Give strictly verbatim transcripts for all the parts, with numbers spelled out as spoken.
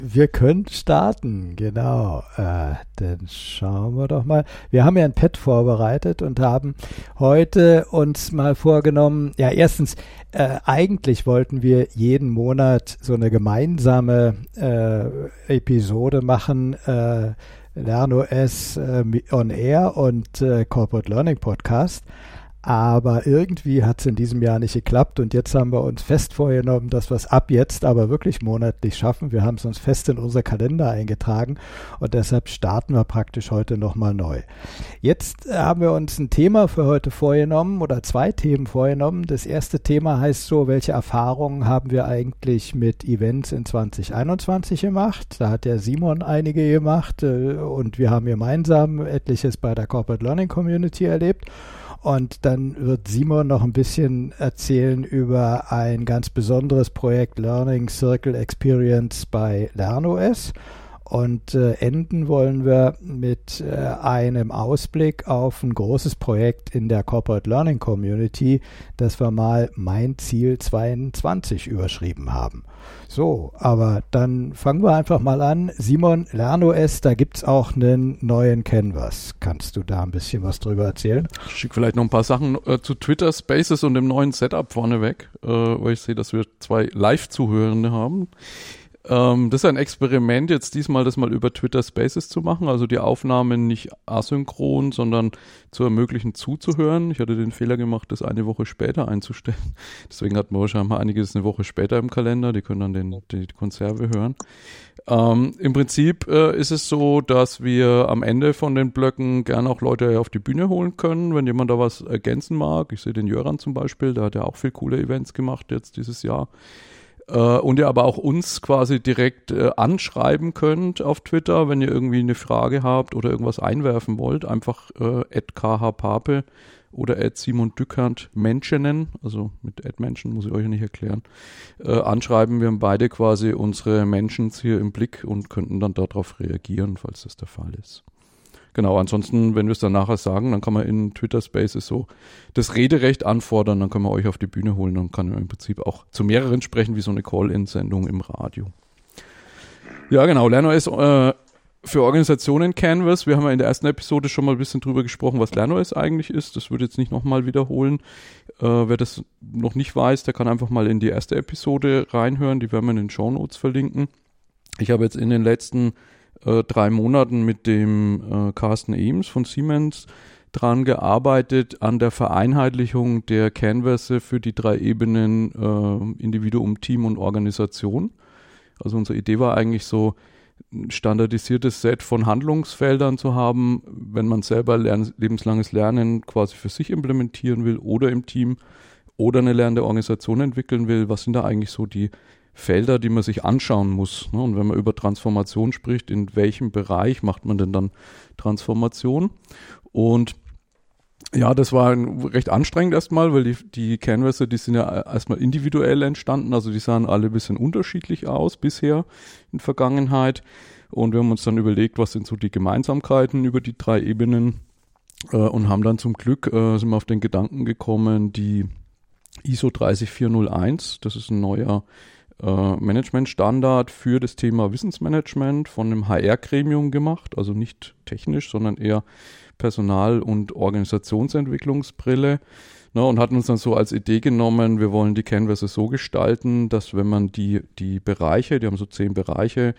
Wir können starten, genau. Äh, dann schauen wir doch mal. Wir haben ja ein Pad vorbereitet und haben heute uns mal vorgenommen, ja erstens, äh, eigentlich wollten wir jeden Monat so eine gemeinsame äh, Episode machen, äh, LernOS äh, on Air und äh, Corporate Learning Podcast. Aber irgendwie hat es in diesem Jahr nicht geklappt und jetzt haben wir uns fest vorgenommen, dass wir es ab jetzt aber wirklich monatlich schaffen. Wir haben es uns fest in unser Kalender eingetragen und deshalb starten wir praktisch heute nochmal neu. Jetzt haben wir uns ein Thema für heute vorgenommen oder zwei Themen vorgenommen. Das erste Thema heißt so, welche Erfahrungen haben wir eigentlich mit Events in zwanzig einundzwanzig gemacht? Da hat der Simon einige gemacht und wir haben gemeinsam etliches bei der Corporate Learning Community erlebt. Und dann wird Simon noch ein bisschen erzählen über ein ganz besonderes Projekt Learning Circle Experience bei LernOS. Und äh, enden wollen wir mit äh, einem Ausblick auf ein großes Projekt in der Corporate Learning Community, das wir mal Mein Ziel zweiundzwanzig überschrieben haben. So, aber dann fangen wir einfach mal an. Simon, LernOS, da gibt es auch einen neuen Canvas. Kannst du da ein bisschen was drüber erzählen? Ich schicke vielleicht noch ein paar Sachen äh, zu Twitter Spaces und dem neuen Setup vorneweg, äh, weil ich sehe, dass wir zwei Live-Zuhörende haben. Ähm, das ist ein Experiment, jetzt diesmal das mal über Twitter Spaces zu machen, also die Aufnahmen nicht asynchron, sondern zu ermöglichen zuzuhören. Ich hatte den Fehler gemacht, das eine Woche später einzustellen. Deswegen hatten wir wahrscheinlich mal einiges eine Woche später im Kalender, die können dann den, die Konserve hören. Ähm, im Prinzip äh, ist es so, dass wir am Ende von den Blöcken gerne auch Leute auf die Bühne holen können, wenn jemand da was ergänzen mag. Ich sehe den Jöran zum Beispiel, der hat ja auch viel coole Events gemacht jetzt dieses Jahr. Und ihr aber auch uns quasi direkt äh, anschreiben könnt auf Twitter, wenn ihr irgendwie eine Frage habt oder irgendwas einwerfen wollt. Einfach äh, at khpape oder at Simon Dückert Menschenen, also mit at Menschen muss ich euch ja nicht erklären, äh, anschreiben. Wir haben beide quasi unsere Mentions hier im Blick und könnten dann darauf reagieren, falls das der Fall ist. Genau, ansonsten, wenn wir es dann nachher sagen, dann kann man in Twitter Spaces so das Rederecht anfordern, dann können wir euch auf die Bühne holen und kann im Prinzip auch zu mehreren sprechen, wie so eine Call-In-Sendung im Radio. Ja, genau, LernOS äh, für Organisationen Canvas. Wir haben ja in der ersten Episode schon mal ein bisschen drüber gesprochen, was LernOS eigentlich ist. Das würde ich jetzt nicht nochmal wiederholen. Äh, wer das noch nicht weiß, der kann einfach mal in die erste Episode reinhören, die werden wir in den Shownotes verlinken. Ich habe jetzt in den letzten Äh, drei Monaten mit dem äh, Carsten Eames von Siemens dran gearbeitet an der Vereinheitlichung der Canvasse für die drei Ebenen äh, Individuum, Team und Organisation. Also unsere Idee war eigentlich so, ein standardisiertes Set von Handlungsfeldern zu haben, wenn man selber lern- lebenslanges Lernen quasi für sich implementieren will oder im Team oder eine lernende Organisation entwickeln will. Was sind da eigentlich so die Felder, die man sich anschauen muss, ne? Und wenn man über Transformation spricht, in welchem Bereich macht man denn dann Transformation? Und ja, das war recht anstrengend erstmal, weil die, die Canvasse, die sind ja erstmal individuell entstanden, also die sahen alle ein bisschen unterschiedlich aus bisher in der Vergangenheit. Und wir haben uns dann überlegt, was sind so die Gemeinsamkeiten über die drei Ebenen äh, und haben dann zum Glück, äh, sind wir auf den Gedanken gekommen, die I S O drei vier null eins, das ist ein neuer Managementstandard für das Thema Wissensmanagement von einem H R-Gremium gemacht, also nicht technisch, sondern eher Personal- und Organisationsentwicklungsbrille. Ne, und hatten uns dann so als Idee genommen, wir wollen die Canvasse so gestalten, dass wenn man die, die Bereiche, die haben so zehn Bereiche,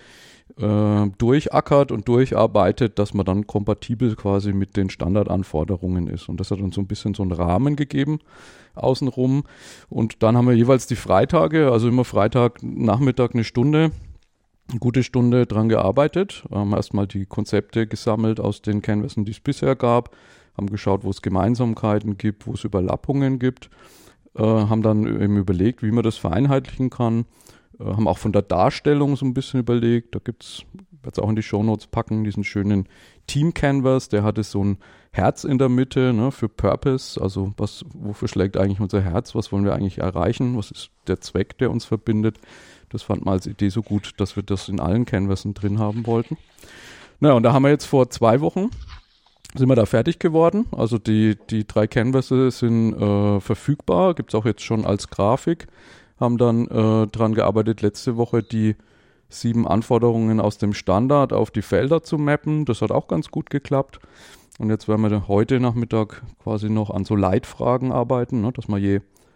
äh, durchackert und durcharbeitet, dass man dann kompatibel quasi mit den Standardanforderungen ist. Und das hat uns so ein bisschen so einen Rahmen gegeben außenrum. Und dann haben wir jeweils die Freitage, also immer Freitag Nachmittag eine Stunde, eine gute Stunde dran gearbeitet. Wir haben erstmal die Konzepte gesammelt aus den Canvassen, die es bisher gab, haben geschaut, wo es Gemeinsamkeiten gibt, wo es Überlappungen gibt, äh, haben dann eben überlegt, wie man das vereinheitlichen kann, äh, haben auch von der Darstellung so ein bisschen überlegt, da gibt es, ich werde es auch in die Shownotes packen, diesen schönen Team-Canvas, der hatte so ein Herz in der Mitte, ne, für Purpose, also was, wofür schlägt eigentlich unser Herz, was wollen wir eigentlich erreichen, was ist der Zweck, der uns verbindet. Das fand man als Idee so gut, dass wir das in allen Canvassen drin haben wollten. Naja, und da haben wir jetzt vor zwei Wochen, sind wir da fertig geworden. Also die, die drei Canvasse sind äh, verfügbar, gibt es auch jetzt schon als Grafik. Haben dann äh, dran gearbeitet, letzte Woche die sieben Anforderungen aus dem Standard auf die Felder zu mappen. Das hat auch ganz gut geklappt. Und jetzt werden wir heute Nachmittag quasi noch an so Leitfragen arbeiten, ne, dass man je,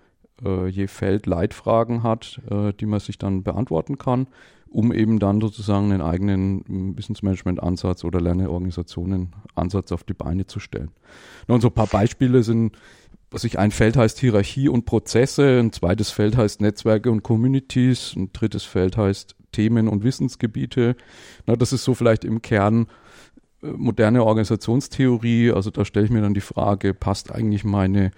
äh, je Feld Leitfragen hat, äh, die man sich dann beantworten kann, um eben dann sozusagen einen eigenen Wissensmanagement-Ansatz oder Lernorganisationen-Ansatz auf die Beine zu stellen. Und so ein paar Beispiele sind, was ich, ein Feld heißt Hierarchie und Prozesse, ein zweites Feld heißt Netzwerke und Communities, ein drittes Feld heißt Themen und Wissensgebiete. Na, das ist so vielleicht im Kern äh, moderne Organisationstheorie. Also da stelle ich mir dann die Frage, passt eigentlich meine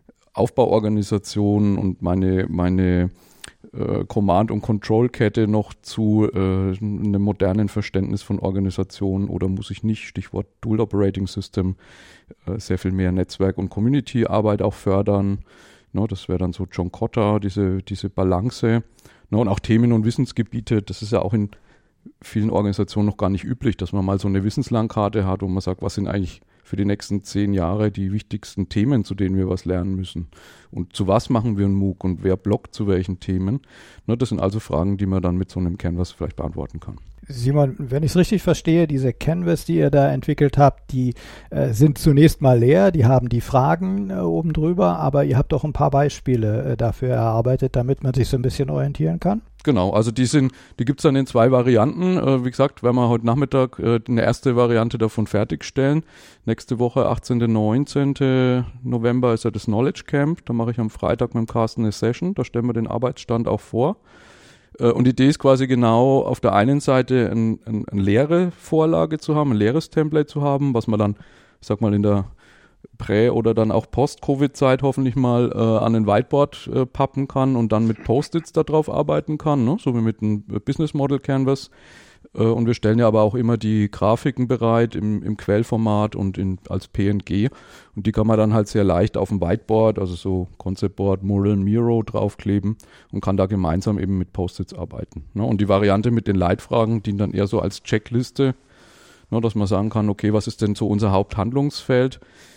Aufbauorganisation und meine, meine äh, Command- und Control-Kette noch zu äh, einem modernen Verständnis von Organisation oder muss ich nicht, Stichwort Dual Operating System, äh, sehr viel mehr Netzwerk- und Community-Arbeit auch fördern. No, das wäre dann so John Kotter, diese, diese Balance. No, und auch Themen- und Wissensgebiete, das ist ja auch in vielen Organisationen noch gar nicht üblich, dass man mal so eine Wissenslandkarte hat, wo man sagt, was sind eigentlich für die nächsten zehn Jahre die wichtigsten Themen, zu denen wir was lernen müssen. Und zu was machen wir einen MOOC und wer blockt zu welchen Themen? Ne, das sind also Fragen, die man dann mit so einem Canvas vielleicht beantworten kann. Simon, wenn ich es richtig verstehe, diese Canvas, die ihr da entwickelt habt, die äh, sind zunächst mal leer, die haben die Fragen äh, oben drüber, aber ihr habt auch ein paar Beispiele äh, dafür erarbeitet, damit man sich so ein bisschen orientieren kann? Genau, also die sind, die gibt es dann in zwei Varianten. Äh, wie gesagt, werden wir heute Nachmittag äh, eine erste Variante davon fertigstellen. Nächste Woche, achtzehnten, neunzehnten November ist ja das Knowledge Camp. Da mache ich am Freitag mit dem Carsten eine Session. Da stellen wir den Arbeitsstand auch vor. Äh, und die Idee ist quasi genau auf der einen Seite ein, ein, eine leere Vorlage zu haben, ein leeres Template zu haben, was man dann, ich sag mal, in der Prä- oder dann auch Post-Covid-Zeit hoffentlich mal äh, an ein Whiteboard äh, pappen kann und dann mit Post-its da drauf arbeiten kann, ne? So wie mit einem Business Model Canvas. Äh, und wir stellen ja aber auch immer die Grafiken bereit im, im Quellformat und in, als P N G. Und die kann man dann halt sehr leicht auf dem Whiteboard, also so Concept Board, Mural, Miro draufkleben und kann da gemeinsam eben mit Post-its arbeiten. Ne? Und die Variante mit den Leitfragen dient dann eher so als Checkliste, ne? Dass man sagen kann, okay, was ist denn so unser Haupthandlungsfeld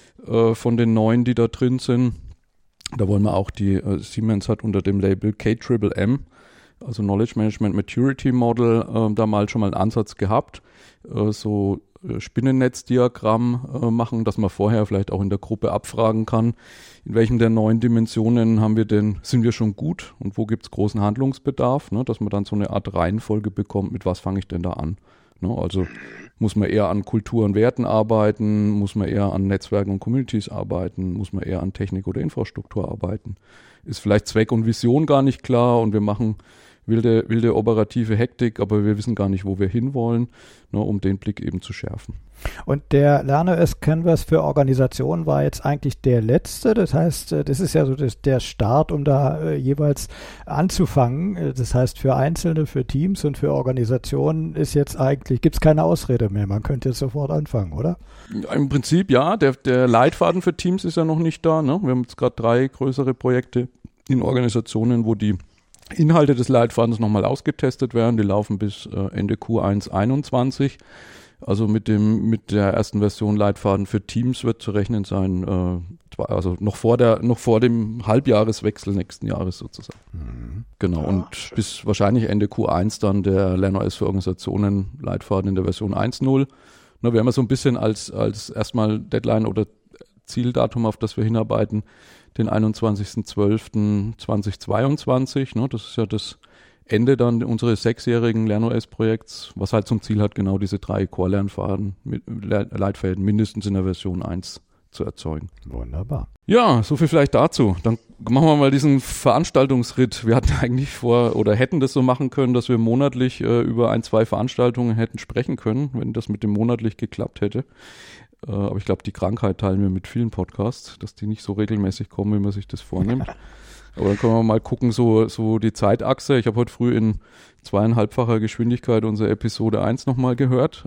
von den neun, die da drin sind. Da wollen wir auch die, äh, Siemens hat unter dem Label K M M, also Knowledge Management Maturity Model, äh, da mal schon mal einen Ansatz gehabt, äh, so äh, Spinnennetzdiagramm äh, machen, dass man vorher vielleicht auch in der Gruppe abfragen kann, in welchen der neun Dimensionen haben wir denn, sind wir schon gut und wo gibt es großen Handlungsbedarf, ne, dass man dann so eine Art Reihenfolge bekommt, mit was fange ich denn da an. Ne, also muss man eher an Kultur und Werten arbeiten, muss man eher an Netzwerken und Communities arbeiten, muss man eher an Technik oder Infrastruktur arbeiten. Ist vielleicht Zweck und Vision gar nicht klar und wir machen wilde, wilde operative Hektik, aber wir wissen gar nicht, wo wir hinwollen, ne, um den Blick eben zu schärfen. Und der LearnerOS Canvas für Organisationen war jetzt eigentlich der letzte. Das heißt, das ist ja so das, der Start, um da äh, jeweils anzufangen. Das heißt, für Einzelne, für Teams und für Organisationen ist jetzt eigentlich, gibt es keine Ausrede mehr. Man könnte jetzt sofort anfangen, oder? Im Prinzip ja. Der, der Leitfaden für Teams ist ja noch nicht da. Ne? Wir haben jetzt gerade drei größere Projekte in Organisationen, wo die Inhalte des Leitfadens nochmal ausgetestet werden. Die laufen bis äh, Ende Q eins einundzwanzig. Also mit dem mit der ersten Version Leitfaden für Teams wird zu rechnen sein, äh, also noch vor der noch vor dem Halbjahreswechsel nächsten Jahres sozusagen. Mhm. Genau, ja, und schön. Bis wahrscheinlich Ende Q eins dann der LearnerOS für Organisationen Leitfaden in der Version eins Punkt null. Na, wir haben ja so ein bisschen als als erstmal Deadline oder Zieldatum, auf das wir hinarbeiten, den einundzwanzigsten zwölften zweitausendzweiundzwanzig. Ne, das ist ja das Ende dann unseres sechsjährigen LearnerOS-Projekts, was halt zum Ziel hat, genau diese drei Core-Lernfaden, mit Leitfäden mindestens in der Version eins zu erzeugen. Wunderbar. Ja, so viel vielleicht dazu. Dann machen wir mal diesen Veranstaltungsritt. Wir hatten eigentlich vor oder hätten das so machen können, dass wir monatlich äh, über ein, zwei Veranstaltungen hätten sprechen können, wenn das mit dem monatlich geklappt hätte. Äh, aber ich glaube, die Krankheit teilen wir mit vielen Podcasts, dass die nicht so regelmäßig kommen, wie man sich das vornimmt. Aber dann können wir mal gucken, so, so die Zeitachse. Ich habe heute früh in zweieinhalbfacher Geschwindigkeit unsere Episode eins nochmal gehört.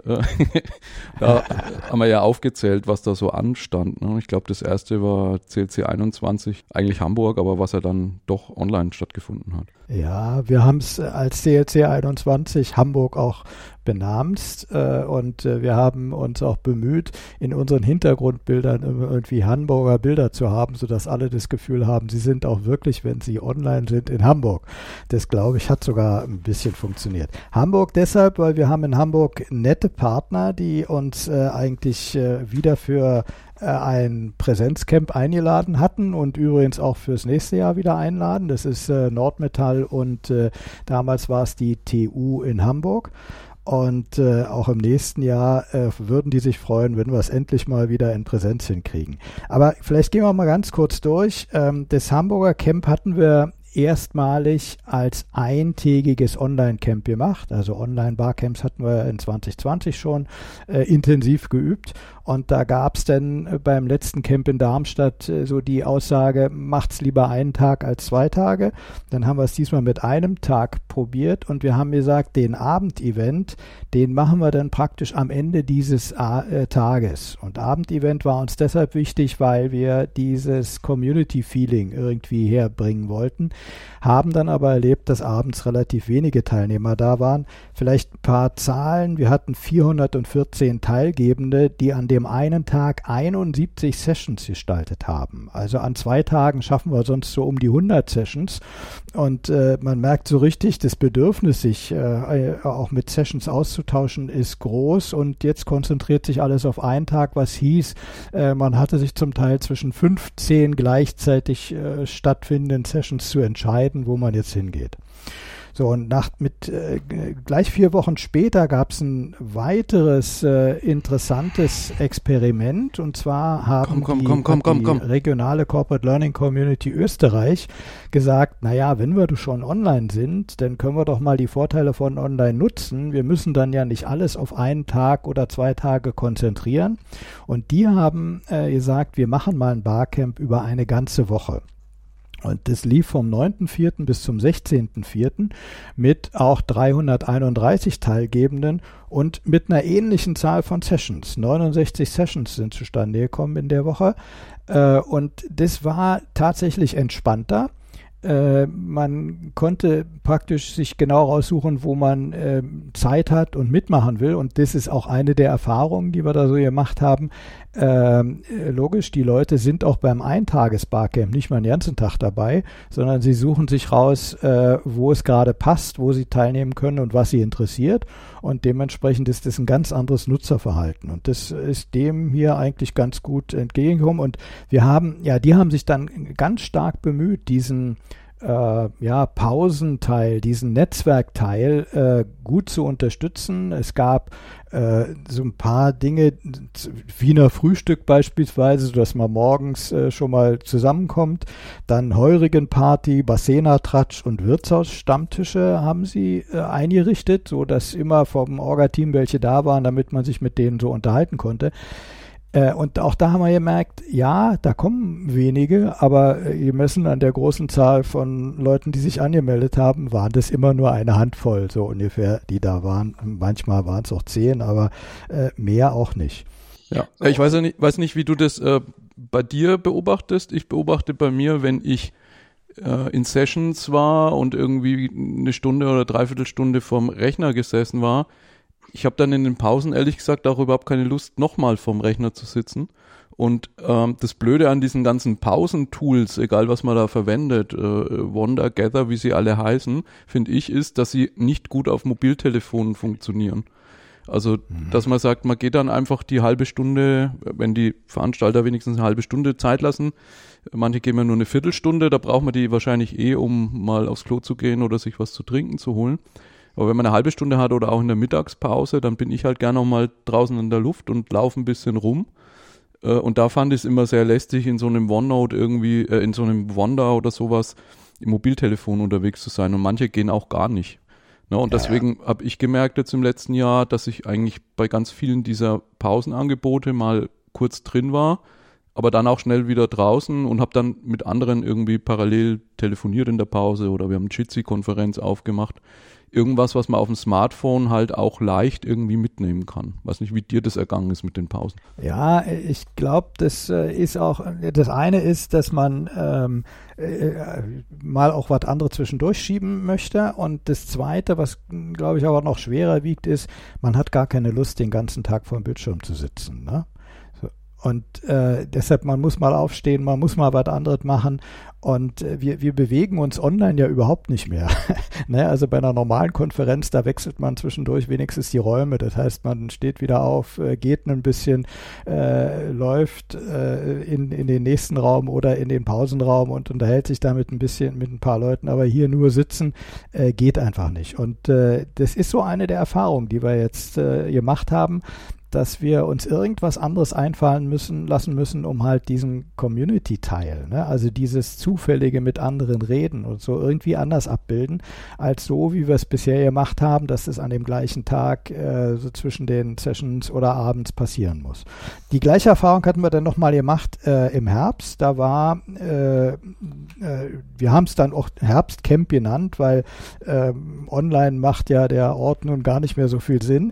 Da haben wir ja aufgezählt, was da so anstand. Ne? Ich glaube, das erste war C L C einundzwanzig, eigentlich Hamburg, aber was ja dann doch online stattgefunden hat. Ja, wir haben es als C L C einundzwanzig Hamburg auch benamst äh, und äh, wir haben uns auch bemüht, in unseren Hintergrundbildern irgendwie Hamburger Bilder zu haben, sodass alle das Gefühl haben, sie sind auch wirklich, wenn sie online sind, in Hamburg. Das, glaube ich, hat sogar ein bisschen Präsenzchen funktioniert. Hamburg deshalb, weil wir haben in Hamburg nette Partner, die uns äh, eigentlich äh, wieder für äh, ein Präsenzcamp eingeladen hatten und übrigens auch fürs nächste Jahr wieder einladen. Das ist äh, Nordmetall und äh, damals war es die T U in Hamburg. Und äh, auch im nächsten Jahr äh, würden die sich freuen, wenn wir es endlich mal wieder in Präsenz hinkriegen. Aber vielleicht gehen wir mal ganz kurz durch. Ähm, das Hamburger Camp hatten wir erstmalig als eintägiges Online-Camp gemacht. Also Online-Barcamps hatten wir in zwanzig zwanzig schon äh, intensiv geübt. Und da gab es dann äh, beim letzten Camp in Darmstadt äh, so die Aussage, macht's lieber einen Tag als zwei Tage. Dann haben wir es diesmal mit einem Tag probiert und wir haben gesagt, den Abendevent, den machen wir dann praktisch am Ende dieses äh, Tages. Und Abendevent war uns deshalb wichtig, weil wir dieses Community-Feeling irgendwie herbringen wollten, haben dann aber erlebt, dass abends relativ wenige Teilnehmer da waren. Vielleicht ein paar Zahlen. Wir hatten vierhundertvierzehn Teilgebende, die an dem einen Tag einundsiebzig Sessions gestaltet haben. Also an zwei Tagen schaffen wir sonst so um die hundert Sessions. Und äh, man merkt so richtig, das Bedürfnis, sich äh, auch mit Sessions auszutauschen, ist groß. Und jetzt konzentriert sich alles auf einen Tag, was hieß, äh, man hatte sich zum Teil zwischen fünfzehn gleichzeitig äh, stattfindenden Sessions zu entscheiden, wo man jetzt hingeht. So, und nach, mit, äh, gleich vier Wochen später gab es ein weiteres äh, interessantes Experiment, und zwar haben komm, die, komm, komm, komm, die komm. regionale Corporate Learning Community Österreich gesagt, naja, wenn wir schon online sind, dann können wir doch mal die Vorteile von online nutzen. Wir müssen dann ja nicht alles auf einen Tag oder zwei Tage konzentrieren. Und die haben äh, gesagt, wir machen mal ein Barcamp über eine ganze Woche. Und das lief vom neunten vierten bis zum sechzehnten vierten mit auch dreihunderteinunddreißig Teilgebenden und mit einer ähnlichen Zahl von Sessions. neunundsechzig Sessions sind zustande gekommen in der Woche. Und das war tatsächlich entspannter. Äh, man konnte praktisch sich genau raussuchen, wo man äh, Zeit hat und mitmachen will. Und das ist auch eine der Erfahrungen, die wir da so gemacht haben. Äh, logisch, die Leute sind auch beim Eintages-Barcamp nicht mal den ganzen Tag dabei, sondern sie suchen sich raus, äh, wo es gerade passt, wo sie teilnehmen können und was sie interessiert. Und dementsprechend ist das ein ganz anderes Nutzerverhalten. Und das ist dem hier eigentlich ganz gut entgegengekommen. Und wir haben, ja, die haben sich dann ganz stark bemüht, diesen Äh, ja, Pausenteil, diesen Netzwerkteil äh, gut zu unterstützen. Es gab äh, so ein paar Dinge, Wiener Frühstück beispielsweise, dass man morgens äh, schon mal zusammenkommt. Dann Heurigenparty, Bassenertratsch und Wirtshausstammtische haben sie äh, eingerichtet, so dass immer vom Orga-Team welche da waren, damit man sich mit denen so unterhalten konnte. Und auch da haben wir gemerkt, ja, da kommen wenige, aber gemessen an der großen Zahl von Leuten, die sich angemeldet haben, waren das immer nur eine Handvoll, so ungefähr, die da waren. Manchmal waren es auch zehn, aber äh, mehr auch nicht. Ja, ich weiß ja nicht, weiß nicht, wie du das äh, bei dir beobachtest. Ich beobachte bei mir, wenn ich äh, in Sessions war und irgendwie eine Stunde oder dreiviertel Stunde vorm Rechner gesessen war, ich habe dann in den Pausen ehrlich gesagt auch überhaupt keine Lust, nochmal vorm Rechner zu sitzen. Und ähm, das Blöde an diesen ganzen Pausentools, egal was man da verwendet, äh, Wonder, Gather, wie sie alle heißen, finde ich, ist, dass sie nicht gut auf Mobiltelefonen funktionieren. Also, mhm. dass man sagt, man geht dann einfach die halbe Stunde, wenn die Veranstalter wenigstens eine halbe Stunde Zeit lassen, manche geben ja nur eine Viertelstunde, da braucht man die wahrscheinlich eh, um mal aufs Klo zu gehen oder sich was zu trinken zu holen. Aber wenn man eine halbe Stunde hat oder auch in der Mittagspause, dann bin ich halt gerne noch mal draußen in der Luft und laufe ein bisschen rum. Äh, und da fand ich es immer sehr lästig, in so einem OneNote irgendwie, äh, in so einem Wonder oder sowas im Mobiltelefon unterwegs zu sein. Und manche gehen auch gar nicht. Ne? Und ja, deswegen ja. habe ich gemerkt jetzt im letzten Jahr, dass ich eigentlich bei ganz vielen dieser Pausenangebote mal kurz drin war, aber dann auch schnell wieder draußen und habe dann mit anderen irgendwie parallel telefoniert in der Pause oder wir haben eine Jitsi-Konferenz aufgemacht. Irgendwas, was man auf dem Smartphone halt auch leicht irgendwie mitnehmen kann. Weiß nicht, wie dir das ergangen ist mit den Pausen. Ja, ich glaube, das äh, ist auch, das eine ist, dass man ähm, äh, mal auch was anderes zwischendurch schieben möchte, und das zweite, was glaube ich aber noch schwerer wiegt, ist, man hat gar keine Lust, den ganzen Tag vor dem Bildschirm zu sitzen, ne? Und äh, deshalb, man muss mal aufstehen, man muss mal was anderes machen. Und äh, wir, wir bewegen uns online ja überhaupt nicht mehr. Ne? Also bei einer normalen Konferenz, da wechselt man zwischendurch wenigstens die Räume. Das heißt, man steht wieder auf, äh, geht ein bisschen, äh, läuft äh, in, in den nächsten Raum oder in den Pausenraum und unterhält sich damit ein bisschen mit ein paar Leuten. Aber hier nur sitzen äh, geht einfach nicht. Und äh, das ist so eine der Erfahrungen, die wir jetzt äh, gemacht haben, dass wir uns irgendwas anderes einfallen müssen, lassen müssen, um halt diesen Community-Teil, ne? Also dieses zufällige mit anderen reden und so irgendwie anders abbilden, als so, wie wir es bisher gemacht haben, dass es an dem gleichen Tag äh, so zwischen den Sessions oder abends passieren muss. Die gleiche Erfahrung hatten wir dann nochmal gemacht äh, im Herbst. Da war, äh, äh, wir haben es dann auch Herbstcamp genannt, weil äh, online macht ja der Ort nun gar nicht mehr so viel Sinn.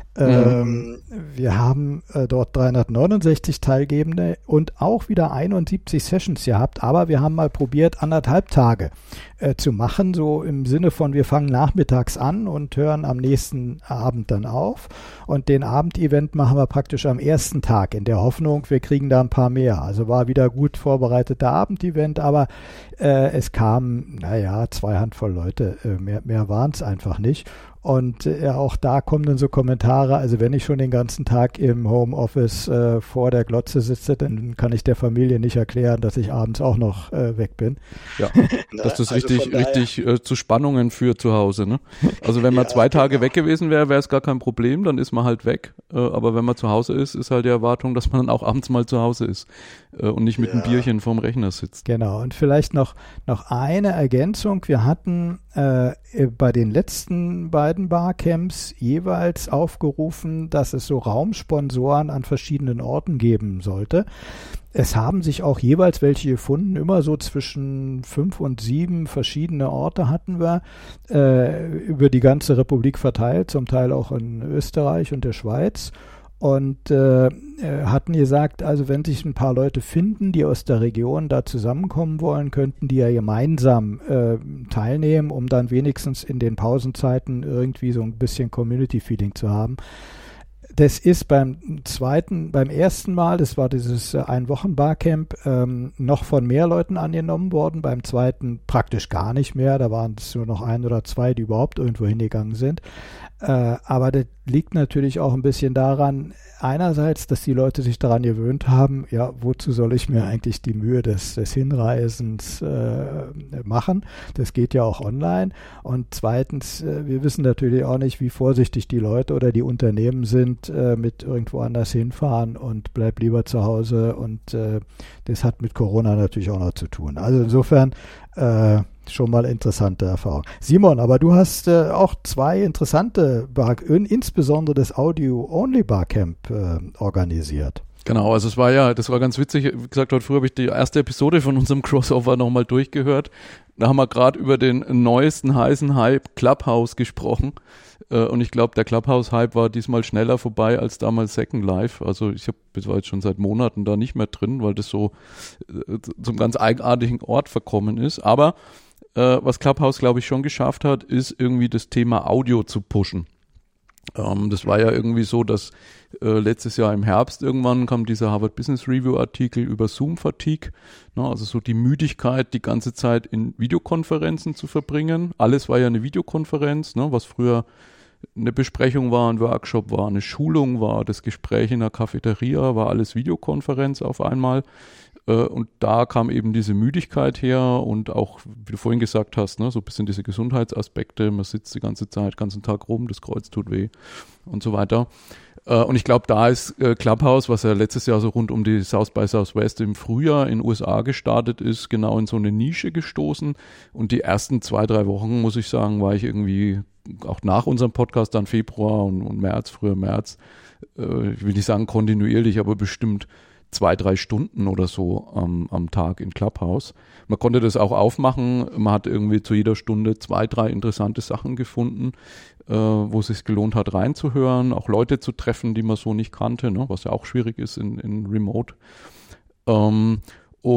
Ähm, wir haben äh, dort dreihundertneunundsechzig Teilgebende und auch wieder einundsiebzig Sessions gehabt, aber wir haben mal probiert, anderthalb Tage äh, zu machen, so im Sinne von, wir fangen nachmittags an und hören am nächsten Abend dann auf, und den Abendevent machen wir praktisch am ersten Tag in der Hoffnung, wir kriegen da ein paar mehr. Also war wieder gut vorbereiteter Abendevent, aber äh, es kamen, naja, zwei Handvoll Leute, äh, mehr, mehr waren es einfach nicht. Und äh, auch da kommen dann so Kommentare, also wenn ich schon den ganzen Tag im Homeoffice äh, vor der Glotze sitze, dann kann ich der Familie nicht erklären, dass ich abends auch noch äh, weg bin. Ja, dass das also richtig, richtig äh, zu Spannungen führt zu Hause. Ne? Also wenn man ja, zwei Tage genau. weg gewesen wäre, wäre es gar kein Problem, dann ist man halt weg. Äh, aber wenn man zu Hause ist, ist halt die Erwartung, dass man dann auch abends mal zu Hause ist äh, und nicht mit ja. einem Bierchen vorm Rechner sitzt. Genau, und vielleicht noch, noch eine Ergänzung. Wir hatten äh, bei den letzten beiden Barcamps jeweils aufgerufen, dass es so Raumsponsoren an verschiedenen Orten geben sollte. Es haben sich auch jeweils welche gefunden, immer so zwischen fünf und sieben verschiedene Orte hatten wir, äh, über die ganze Republik verteilt, zum Teil auch in Österreich und der Schweiz. Und äh, hatten gesagt, also wenn sich ein paar Leute finden, die aus der Region da zusammenkommen wollen, könnten die ja gemeinsam äh, teilnehmen, um dann wenigstens in den Pausenzeiten irgendwie so ein bisschen Community-Feeling zu haben. Das ist beim zweiten, beim ersten Mal, das war dieses äh, Ein-Wochen-Barcamp, ähm, noch von mehr Leuten angenommen worden, beim zweiten praktisch gar nicht mehr, da waren es nur noch ein oder zwei, die überhaupt irgendwo hingegangen sind. Äh, aber das liegt natürlich auch ein bisschen daran, einerseits, dass die Leute sich daran gewöhnt haben, ja, wozu soll ich mir eigentlich die Mühe des, des Hinreisens äh, machen? Das geht ja auch online. Und zweitens, äh, wir wissen natürlich auch nicht, wie vorsichtig die Leute oder die Unternehmen sind, äh, mit irgendwo anders hinfahren und bleib lieber zu Hause. Und äh, das hat mit Corona natürlich auch noch zu tun. Also insofern äh, schon mal interessante Erfahrung. Simon, aber du hast äh, auch zwei interessante Bar, insbesondere das Audio-Only-Barcamp äh, organisiert. Genau, also es war ja, das war ganz witzig, wie gesagt, heute früh habe ich die erste Episode von unserem Crossover nochmal durchgehört. Da haben wir gerade über den neuesten heißen Hype Clubhouse gesprochen. Äh, und ich glaube, der Clubhouse-Hype war diesmal schneller vorbei als damals Second Life. Also ich habe bis jetzt schon seit Monaten da nicht mehr drin, weil das so äh, zum ganz eigenartigen Ort verkommen ist. Aber äh, was Clubhouse, glaube ich, schon geschafft hat, ist irgendwie das Thema Audio zu pushen. Ähm, das war ja irgendwie so, dass äh, letztes Jahr im Herbst irgendwann kam dieser Harvard Business Review Artikel über Zoom-Fatigue, ne, also so die Müdigkeit, die ganze Zeit in Videokonferenzen zu verbringen. Alles war ja eine Videokonferenz, ne, was früher eine Besprechung war, ein Workshop war, eine Schulung war, das Gespräch in der Cafeteria, war alles Videokonferenz auf einmal. Und da kam eben diese Müdigkeit her und auch, wie du vorhin gesagt hast, ne, so ein bisschen diese Gesundheitsaspekte. Man sitzt die ganze Zeit, den ganzen Tag rum, das Kreuz tut weh und so weiter. Und ich glaube, da ist Clubhouse, was ja letztes Jahr so rund um die South by Southwest im Frühjahr in den U S A gestartet ist, genau in so eine Nische gestoßen. Und die ersten zwei, drei Wochen, muss ich sagen, war ich irgendwie auch nach unserem Podcast dann Februar und, und März, früher März, äh, ich will nicht sagen kontinuierlich, aber bestimmt zwei, drei Stunden oder so ähm, am Tag in Clubhouse. Man konnte das auch aufmachen. Man hat irgendwie zu jeder Stunde zwei, drei interessante Sachen gefunden, äh, wo es sich gelohnt hat, reinzuhören, auch Leute zu treffen, die man so nicht kannte, ne? Was ja auch schwierig ist in, in Remote. Ähm, und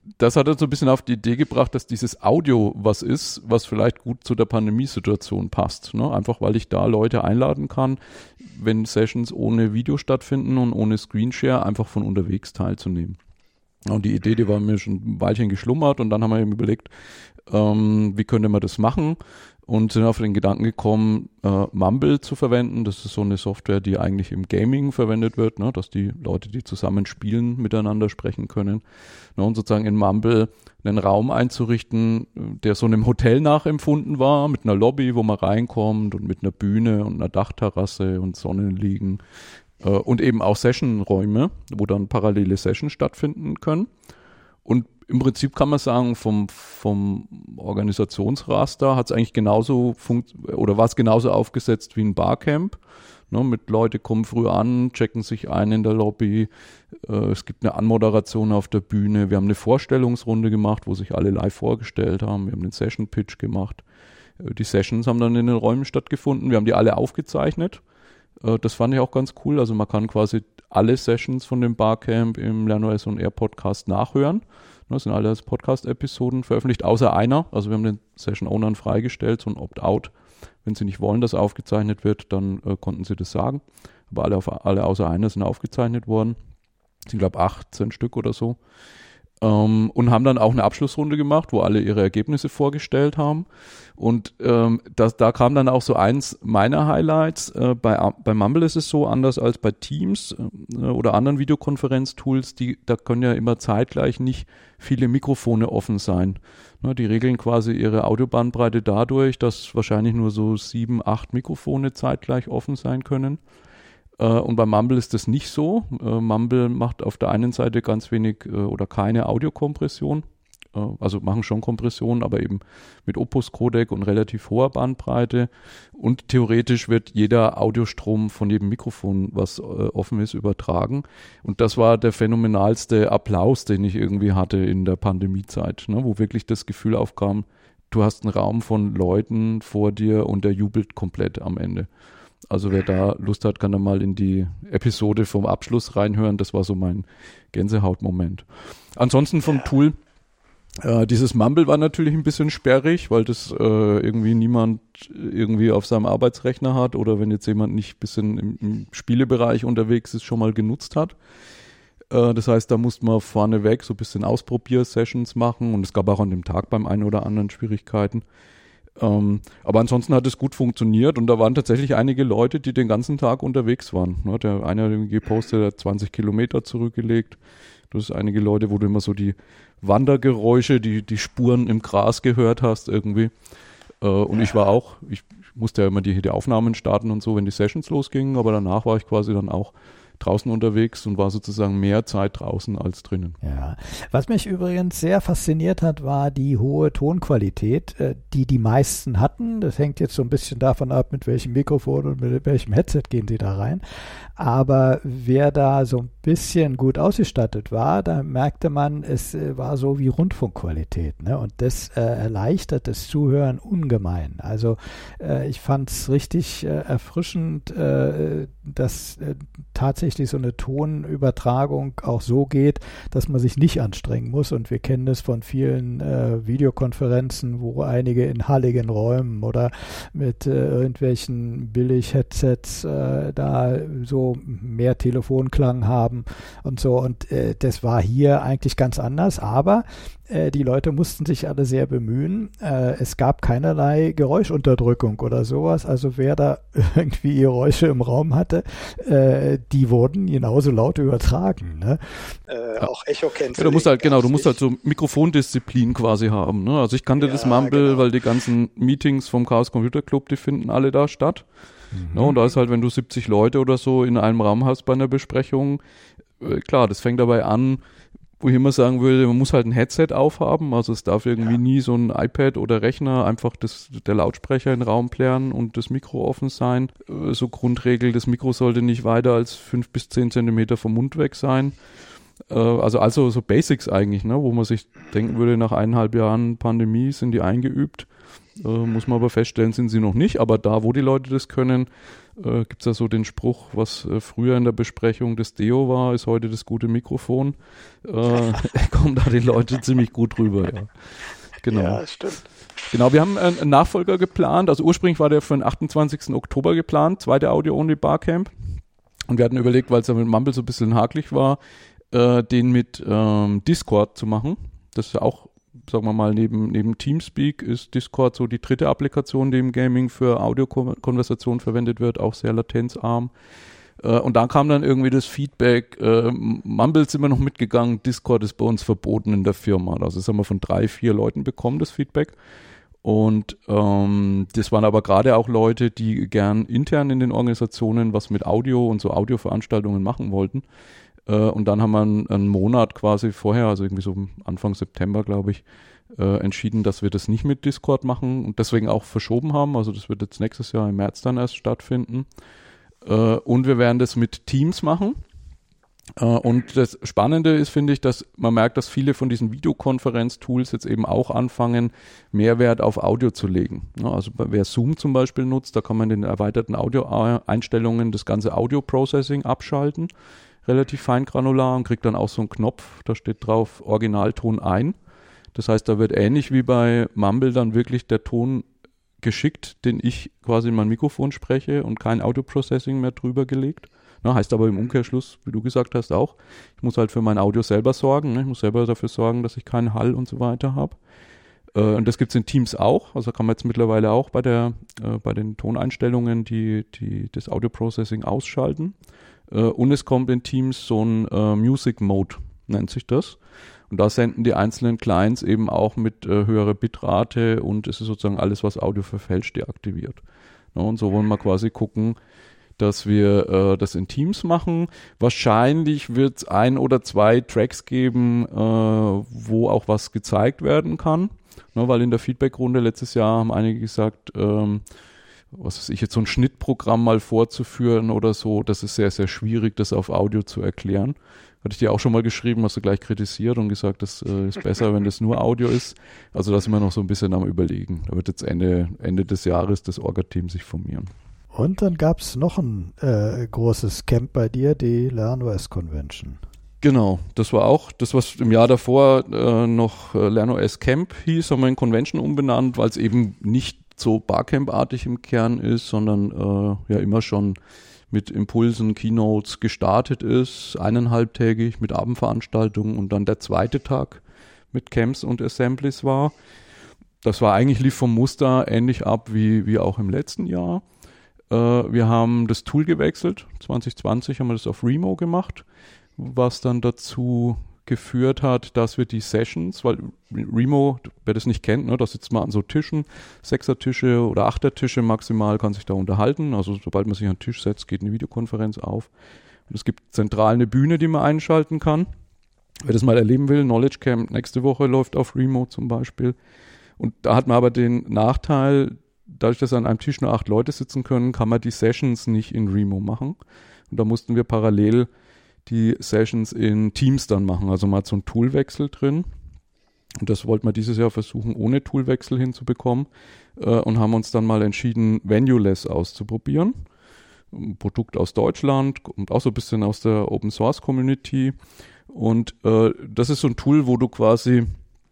das hat uns so ein bisschen auf die Idee gebracht, dass dieses Audio was ist, was vielleicht gut zu der Pandemiesituation passt. Ne? Einfach, weil ich da Leute einladen kann, wenn Sessions ohne Video stattfinden und ohne Screenshare, einfach von unterwegs teilzunehmen. Und die Idee, die war mir schon ein Weilchen geschlummert und dann haben wir eben überlegt, ähm, wie könnte man das machen? Und sind auf den Gedanken gekommen, äh, Mumble zu verwenden. Das ist so eine Software, die eigentlich im Gaming verwendet wird, ne? Dass die Leute, die zusammen spielen, miteinander sprechen können. Ne? Und sozusagen in Mumble einen Raum einzurichten, der so einem Hotel nachempfunden war, mit einer Lobby, wo man reinkommt und mit einer Bühne und einer Dachterrasse und Sonnenliegen äh, und eben auch Sessionräume, wo dann parallele Sessions stattfinden können. Und im Prinzip kann man sagen, vom, vom Organisationsraster hat es eigentlich genauso funkt oder war es genauso aufgesetzt wie ein Barcamp. Ne, mit Leute kommen früh an, checken sich ein in der Lobby. Äh, es gibt eine Anmoderation auf der Bühne. Wir haben eine Vorstellungsrunde gemacht, wo sich alle live vorgestellt haben. Wir haben den Session-Pitch gemacht. Äh, die Sessions haben dann in den Räumen stattgefunden. Wir haben die alle aufgezeichnet. Äh, das fand ich auch ganz cool. Also man kann quasi alle Sessions von dem Barcamp im LernOS on Air Podcast nachhören. Das sind alle als Podcast-Episoden veröffentlicht, außer einer. Also wir haben den Session-Ownern freigestellt, so ein Opt-out. Wenn sie nicht wollen, dass aufgezeichnet wird, dann äh, konnten sie das sagen. Aber alle, auf, alle außer einer sind aufgezeichnet worden. Das sind, glaube ich, achtzehn Stück oder so. Ähm, und haben dann auch eine Abschlussrunde gemacht, wo alle ihre Ergebnisse vorgestellt haben. Und ähm, das, da kam dann auch so eins meiner Highlights. Äh, bei, bei Mumble ist es so, anders als bei Teams äh, oder anderen Videokonferenztools, die, da können ja immer zeitgleich nicht viele Mikrofone offen sein. Ne, die regeln quasi ihre Audiobandbreite dadurch, dass wahrscheinlich nur so sieben, acht Mikrofone zeitgleich offen sein können. Und bei Mumble ist das nicht so. Äh, Mumble macht auf der einen Seite ganz wenig äh, oder keine Audiokompression. Äh, also machen schon Kompression, aber eben mit Opus-Codec und relativ hoher Bandbreite. Und theoretisch wird jeder Audiostrom von jedem Mikrofon, was äh, offen ist, übertragen. Und das war der phänomenalste Applaus, den ich irgendwie hatte in der Pandemiezeit, ne, wo wirklich das Gefühl aufkam, du hast einen Raum von Leuten vor dir und der jubelt komplett am Ende. Also wer da Lust hat, kann da mal in die Episode vom Abschluss reinhören. Das war so mein Gänsehautmoment. Ansonsten vom Tool, äh, dieses Mumble war natürlich ein bisschen sperrig, weil das äh, irgendwie niemand irgendwie auf seinem Arbeitsrechner hat oder wenn jetzt jemand nicht ein bisschen im, im Spielebereich unterwegs ist, schon mal genutzt hat. Äh, das heißt, da musste man vorneweg so ein bisschen Ausprobier-Sessions machen und es gab auch an dem Tag beim einen oder anderen Schwierigkeiten. Ähm, aber ansonsten hat es gut funktioniert und da waren tatsächlich einige Leute, die den ganzen Tag unterwegs waren. Ne, der eine hat gepostet, der hat zwanzig Kilometer zurückgelegt. Das ist einige Leute, wo du immer so die Wandergeräusche, die, die Spuren im Gras gehört hast irgendwie. Äh, und ich war auch, ich, ich musste ja immer die, die Aufnahmen starten und so, wenn die Sessions losgingen, aber danach war ich quasi dann auch draußen unterwegs und war sozusagen mehr Zeit draußen als drinnen. Ja, was mich übrigens sehr fasziniert hat, war die hohe Tonqualität, die die meisten hatten. Das hängt jetzt so ein bisschen davon ab, mit welchem Mikrofon und mit welchem Headset gehen sie da rein. Aber wer da so ein bisschen gut ausgestattet war, da merkte man, es war so wie Rundfunkqualität, ne? Und das äh, erleichtert das Zuhören ungemein. Also äh, ich fand es richtig äh, erfrischend, äh, dass äh, tatsächlich so eine Tonübertragung auch so geht, dass man sich nicht anstrengen muss. Und wir kennen das von vielen äh, Videokonferenzen, wo einige in halligen Räumen oder mit äh, irgendwelchen Billig-Headsets äh, da so mehr Telefonklang haben und so. Und äh, das war hier eigentlich ganz anders. Aber äh, die Leute mussten sich alle sehr bemühen. Äh, es gab keinerlei Geräuschunterdrückung oder sowas. Also wer da irgendwie Geräusche im Raum hatte, äh, die wurden genauso laut übertragen. Ne? Äh, auch Echo-Canceling. Ja, du musst halt, genau, du musst halt so Mikrofondisziplin quasi haben. Ne? Also ich kannte ja, das Mumble, genau. Weil die ganzen Meetings vom Chaos Computer Club, die finden alle da statt. Mhm. Ja, und da ist halt, wenn du siebzig Leute oder so in einem Raum hast bei einer Besprechung, äh, klar, das fängt dabei an, wo ich immer sagen würde, man muss halt ein Headset aufhaben, also es darf irgendwie ja. nie so ein iPad oder Rechner einfach das, der Lautsprecher in den Raum plären und das Mikro offen sein. Äh, so Grundregel, das Mikro sollte nicht weiter als fünf bis zehn Zentimeter vom Mund weg sein. Äh, also, also so Basics eigentlich, ne, wo man sich denken würde, nach eineinhalb Jahren Pandemie sind die eingeübt. Äh, muss man aber feststellen, sind sie noch nicht. Aber da, wo die Leute das können, äh, gibt es ja so den Spruch, was äh, früher in der Besprechung das Deo war, ist heute das gute Mikrofon. Äh, kommen da die Leute ziemlich gut rüber, ja. Genau. Ja, stimmt. Genau, wir haben einen Nachfolger geplant. Also ursprünglich war der für den achtundzwanzigsten Oktober geplant, zweite Audio-Only Barcamp. Und wir hatten überlegt, weil es ja mit Mumble so ein bisschen hakelig war, äh, den mit ähm, Discord zu machen. Das ist ja auch, sagen wir mal, neben, neben Teamspeak ist Discord so die dritte Applikation, die im Gaming für Audiokonversation verwendet wird, auch sehr latenzarm. Äh, und da kam dann irgendwie das Feedback, äh, Mumble sind wir noch mitgegangen, Discord ist bei uns verboten in der Firma. Also das haben wir von drei, vier Leuten bekommen, das Feedback. Und ähm, das waren aber gerade auch Leute, die gern intern in den Organisationen was mit Audio und so Audioveranstaltungen machen wollten. Äh, und dann haben wir einen, einen Monat quasi vorher, also irgendwie so Anfang September, glaube ich, äh, entschieden, dass wir das nicht mit Discord machen und deswegen auch verschoben haben. Also das wird jetzt nächstes Jahr im März dann erst stattfinden. Äh, und wir werden das mit Teams machen. Und das Spannende ist, finde ich, dass man merkt, dass viele von diesen Videokonferenz-Tools jetzt eben auch anfangen, Mehrwert auf Audio zu legen. Also wer Zoom zum Beispiel nutzt, da kann man in den erweiterten Audio-Einstellungen das ganze Audio-Processing abschalten, relativ feingranular, und kriegt dann auch so einen Knopf, da steht drauf Originalton ein. Das heißt, da wird ähnlich wie bei Mumble dann wirklich der Ton geschickt, den ich quasi in mein Mikrofon spreche, und kein Audio-Processing mehr drüber gelegt. Na, heißt aber im Umkehrschluss, wie du gesagt hast, auch, ich muss halt für mein Audio selber sorgen. Ne? Ich muss selber dafür sorgen, dass ich keinen Hall und so weiter habe. Äh, und das gibt es in Teams auch. Also kann man jetzt mittlerweile auch bei der äh, bei den Toneinstellungen die, die, das Audio-Processing ausschalten. Äh, und es kommt in Teams so ein äh, Music Mode, nennt sich das. Und da senden die einzelnen Clients eben auch mit äh, höherer Bitrate, und es ist sozusagen alles, was Audio verfälscht, deaktiviert. Ja, und so wollen wir quasi gucken, dass wir äh, das in Teams machen. Wahrscheinlich wird es ein oder zwei Tracks geben, äh, wo auch was gezeigt werden kann. Ne, weil in der Feedback-Runde letztes Jahr haben einige gesagt, ähm, was weiß ich, jetzt so ein Schnittprogramm mal vorzuführen oder so, das ist sehr, sehr schwierig, das auf Audio zu erklären. Hatte ich dir auch schon mal geschrieben, hast du gleich kritisiert und gesagt, das äh, ist besser, wenn das nur Audio ist. Also da sind wir noch so ein bisschen am Überlegen. Da wird jetzt Ende, Ende des Jahres das Orga-Team sich formieren. Und dann gab es noch ein äh, großes Camp bei dir, die LearnOS Convention. Genau, das war auch das, was im Jahr davor äh, noch äh, LearnOS Camp hieß, haben wir in Convention umbenannt, weil es eben nicht so Barcamp-artig im Kern ist, sondern äh, ja immer schon mit Impulsen, Keynotes gestartet ist, eineinhalbtägig mit Abendveranstaltungen, und dann der zweite Tag mit Camps und Assemblies war. Das war eigentlich, lief vom Muster ähnlich ab wie, wie auch im letzten Jahr. Wir haben das Tool gewechselt. zwanzig zwanzig haben wir das auf Remo gemacht, was dann dazu geführt hat, dass wir die Sessions, weil Remo, wer das nicht kennt, ne, da sitzt man an so Tischen, Sechsertische oder Achtertische maximal, kann sich da unterhalten. Also sobald man sich an den Tisch setzt, geht eine Videokonferenz auf. Und es gibt zentral eine Bühne, die man einschalten kann. Wer das mal erleben will, Knowledge Camp nächste Woche läuft auf Remo zum Beispiel. Und da hat man aber den Nachteil, dadurch, dass an einem Tisch nur acht Leute sitzen können, kann man die Sessions nicht in Remo machen. Und da mussten wir parallel die Sessions in Teams dann machen. Also man hat so einen Toolwechsel drin. Und das wollten wir dieses Jahr versuchen, ohne Toolwechsel hinzubekommen. Äh, und haben uns dann mal entschieden, Venuless auszuprobieren. Ein Produkt aus Deutschland und auch so ein bisschen aus der Open Source Community. Und äh, das ist so ein Tool, wo du quasi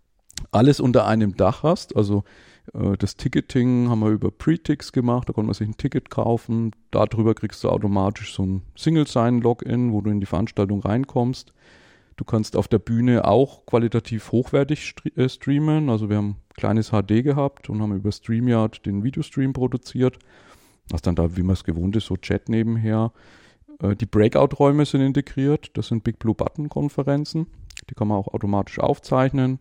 alles unter einem Dach hast. Also das Ticketing haben wir über Pretix gemacht, da konnte man sich ein Ticket kaufen. Darüber kriegst du automatisch so ein Single-Sign-Login, wo du in die Veranstaltung reinkommst. Du kannst auf der Bühne auch qualitativ hochwertig streamen. Also wir haben ein kleines H D gehabt und haben über StreamYard den Videostream produziert. Was dann da, wie man es gewohnt ist, so Chat nebenher. Die Breakout-Räume sind integriert. Das sind Big Blue Button-Konferenzen. Die kann man auch automatisch aufzeichnen.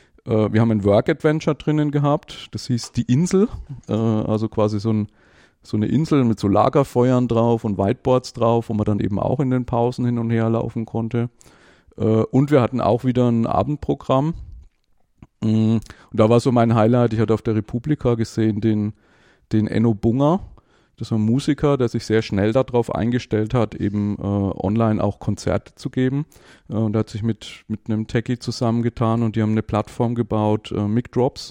Wir haben ein Work-Adventure drinnen gehabt, das hieß Die Insel, also quasi so, ein, so eine Insel mit so Lagerfeuern drauf und Whiteboards drauf, wo man dann eben auch in den Pausen hin und her laufen konnte. Und wir hatten auch wieder ein Abendprogramm. Und da war so mein Highlight, ich hatte auf der Republika gesehen den, den Enno Bunger. Das war ein Musiker, der sich sehr schnell darauf eingestellt hat, eben äh, online auch Konzerte zu geben. Äh, und er hat sich mit, mit einem Techie zusammengetan und die haben eine Plattform gebaut, äh, Mic Drops,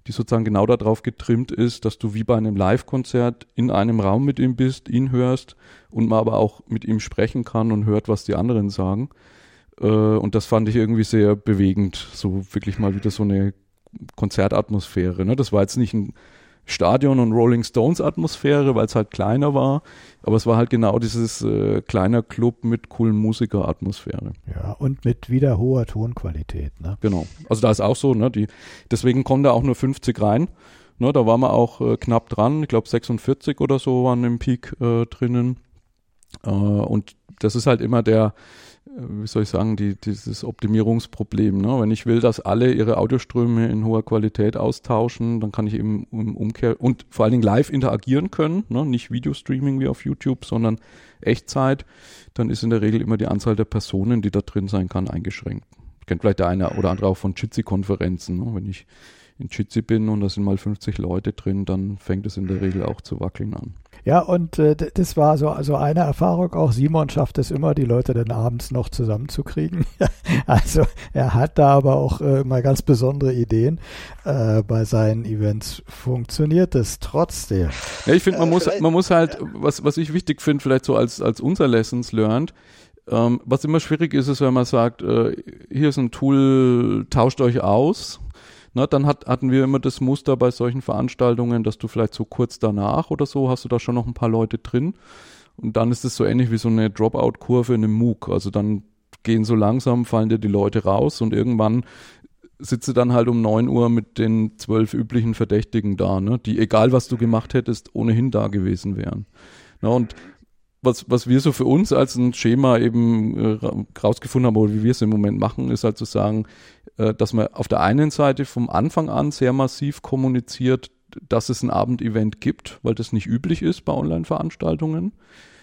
die sozusagen genau darauf getrimmt ist, dass du wie bei einem Live-Konzert in einem Raum mit ihm bist, ihn hörst und man aber auch mit ihm sprechen kann und hört, was die anderen sagen. Äh, und das fand ich irgendwie sehr bewegend, so wirklich mal wieder so eine Konzertatmosphäre. Ne? Das war jetzt nicht ein Stadion- und Rolling Stones-Atmosphäre, weil es halt kleiner war, aber es war halt genau dieses äh, kleiner Club mit coolen Musiker-Atmosphäre. Ja, und mit wieder hoher Tonqualität. Ne? Genau, also da ist auch so, ne, die, deswegen kommen da auch nur fünfzig rein, ne, da waren wir auch äh, knapp dran, ich glaube sechsundvierzig oder so waren im Peak äh, drinnen äh, und das ist halt immer der, wie soll ich sagen, die, dieses Optimierungsproblem. Ne? Wenn ich will, dass alle ihre Audioströme in hoher Qualität austauschen, dann kann ich eben im Umkehr und vor allen Dingen live interagieren können, ne? Nicht Videostreaming wie auf YouTube, sondern Echtzeit. Dann ist in der Regel immer die Anzahl der Personen, die da drin sein kann, eingeschränkt. Kennt vielleicht der eine oder andere auch von Jitsi-Konferenzen. Ne? Wenn ich in Jitsi bin und da sind mal fünfzig Leute drin, dann fängt es in der Regel auch zu wackeln an. Ja, und äh, das war so also eine Erfahrung auch. Simon schafft es immer, die Leute dann abends noch zusammenzukriegen. Also er hat da aber auch äh, mal ganz besondere Ideen. Äh, bei seinen Events funktioniert es trotzdem. Ja, ich finde, man Äh, muss, vielleicht- man muss halt, was, was ich wichtig finde, vielleicht so als, als unser Lessons learned, ähm, was immer schwierig ist, ist, wenn man sagt, äh, hier ist ein Tool, tauscht euch aus. Na, dann hat, hatten wir immer das Muster bei solchen Veranstaltungen, dass du vielleicht so kurz danach oder so hast du da schon noch ein paar Leute drin und dann ist es so ähnlich wie so eine Dropout-Kurve in einem MOOC, also dann gehen so langsam, fallen dir die Leute raus und irgendwann sitze dann halt um neun Uhr mit den zwölf üblichen Verdächtigen da, ne, die egal was du gemacht hättest, ohnehin da gewesen wären. Na, und was, was wir so für uns als ein Schema eben äh, rausgefunden haben, oder wie wir es im Moment machen, ist halt zu sagen, äh, dass man auf der einen Seite vom Anfang an sehr massiv kommuniziert, dass es ein Abendevent gibt, weil das nicht üblich ist bei Online-Veranstaltungen.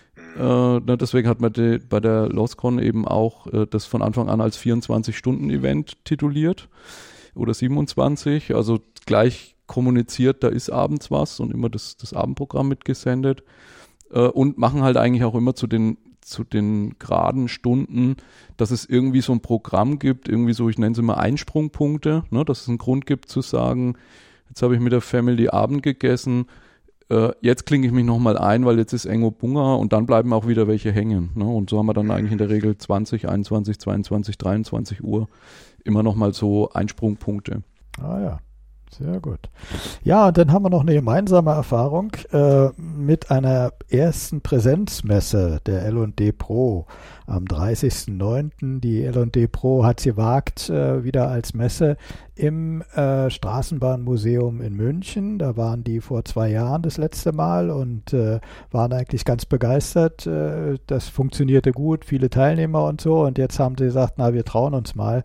Äh, na, deswegen hat man die, bei der LOSCON eben auch äh, das von Anfang an als vierundzwanzig-Stunden-Event tituliert oder siebenundzwanzig, also gleich kommuniziert, da ist abends was und immer das, das Abendprogramm mitgesendet. Und machen halt eigentlich auch immer zu den zu den geraden Stunden, dass es irgendwie so ein Programm gibt, irgendwie so, ich nenne es immer Einsprungpunkte, ne, dass es einen Grund gibt zu sagen, jetzt habe ich mit der Family Abend gegessen, äh, jetzt klinge ich mich nochmal ein, weil jetzt ist Engo Bunga und dann bleiben auch wieder welche hängen. Ne, und so haben wir dann eigentlich in der Regel zwanzig, einundzwanzig, zweiundzwanzig, dreiundzwanzig Uhr immer nochmal so Einsprungpunkte. Ah ja. Sehr gut. Ja, und dann haben wir noch eine gemeinsame Erfahrung äh, mit einer ersten Präsenzmesse der L und D Pro am dreißigsten neunten Die L und D Pro hat sie gewagt, äh, wieder als Messe im äh, Straßenbahnmuseum in München. Da waren die vor zwei Jahren das letzte Mal und äh, waren eigentlich ganz begeistert. Äh, das funktionierte gut, viele Teilnehmer und so. Und jetzt haben sie gesagt, na, wir trauen uns mal.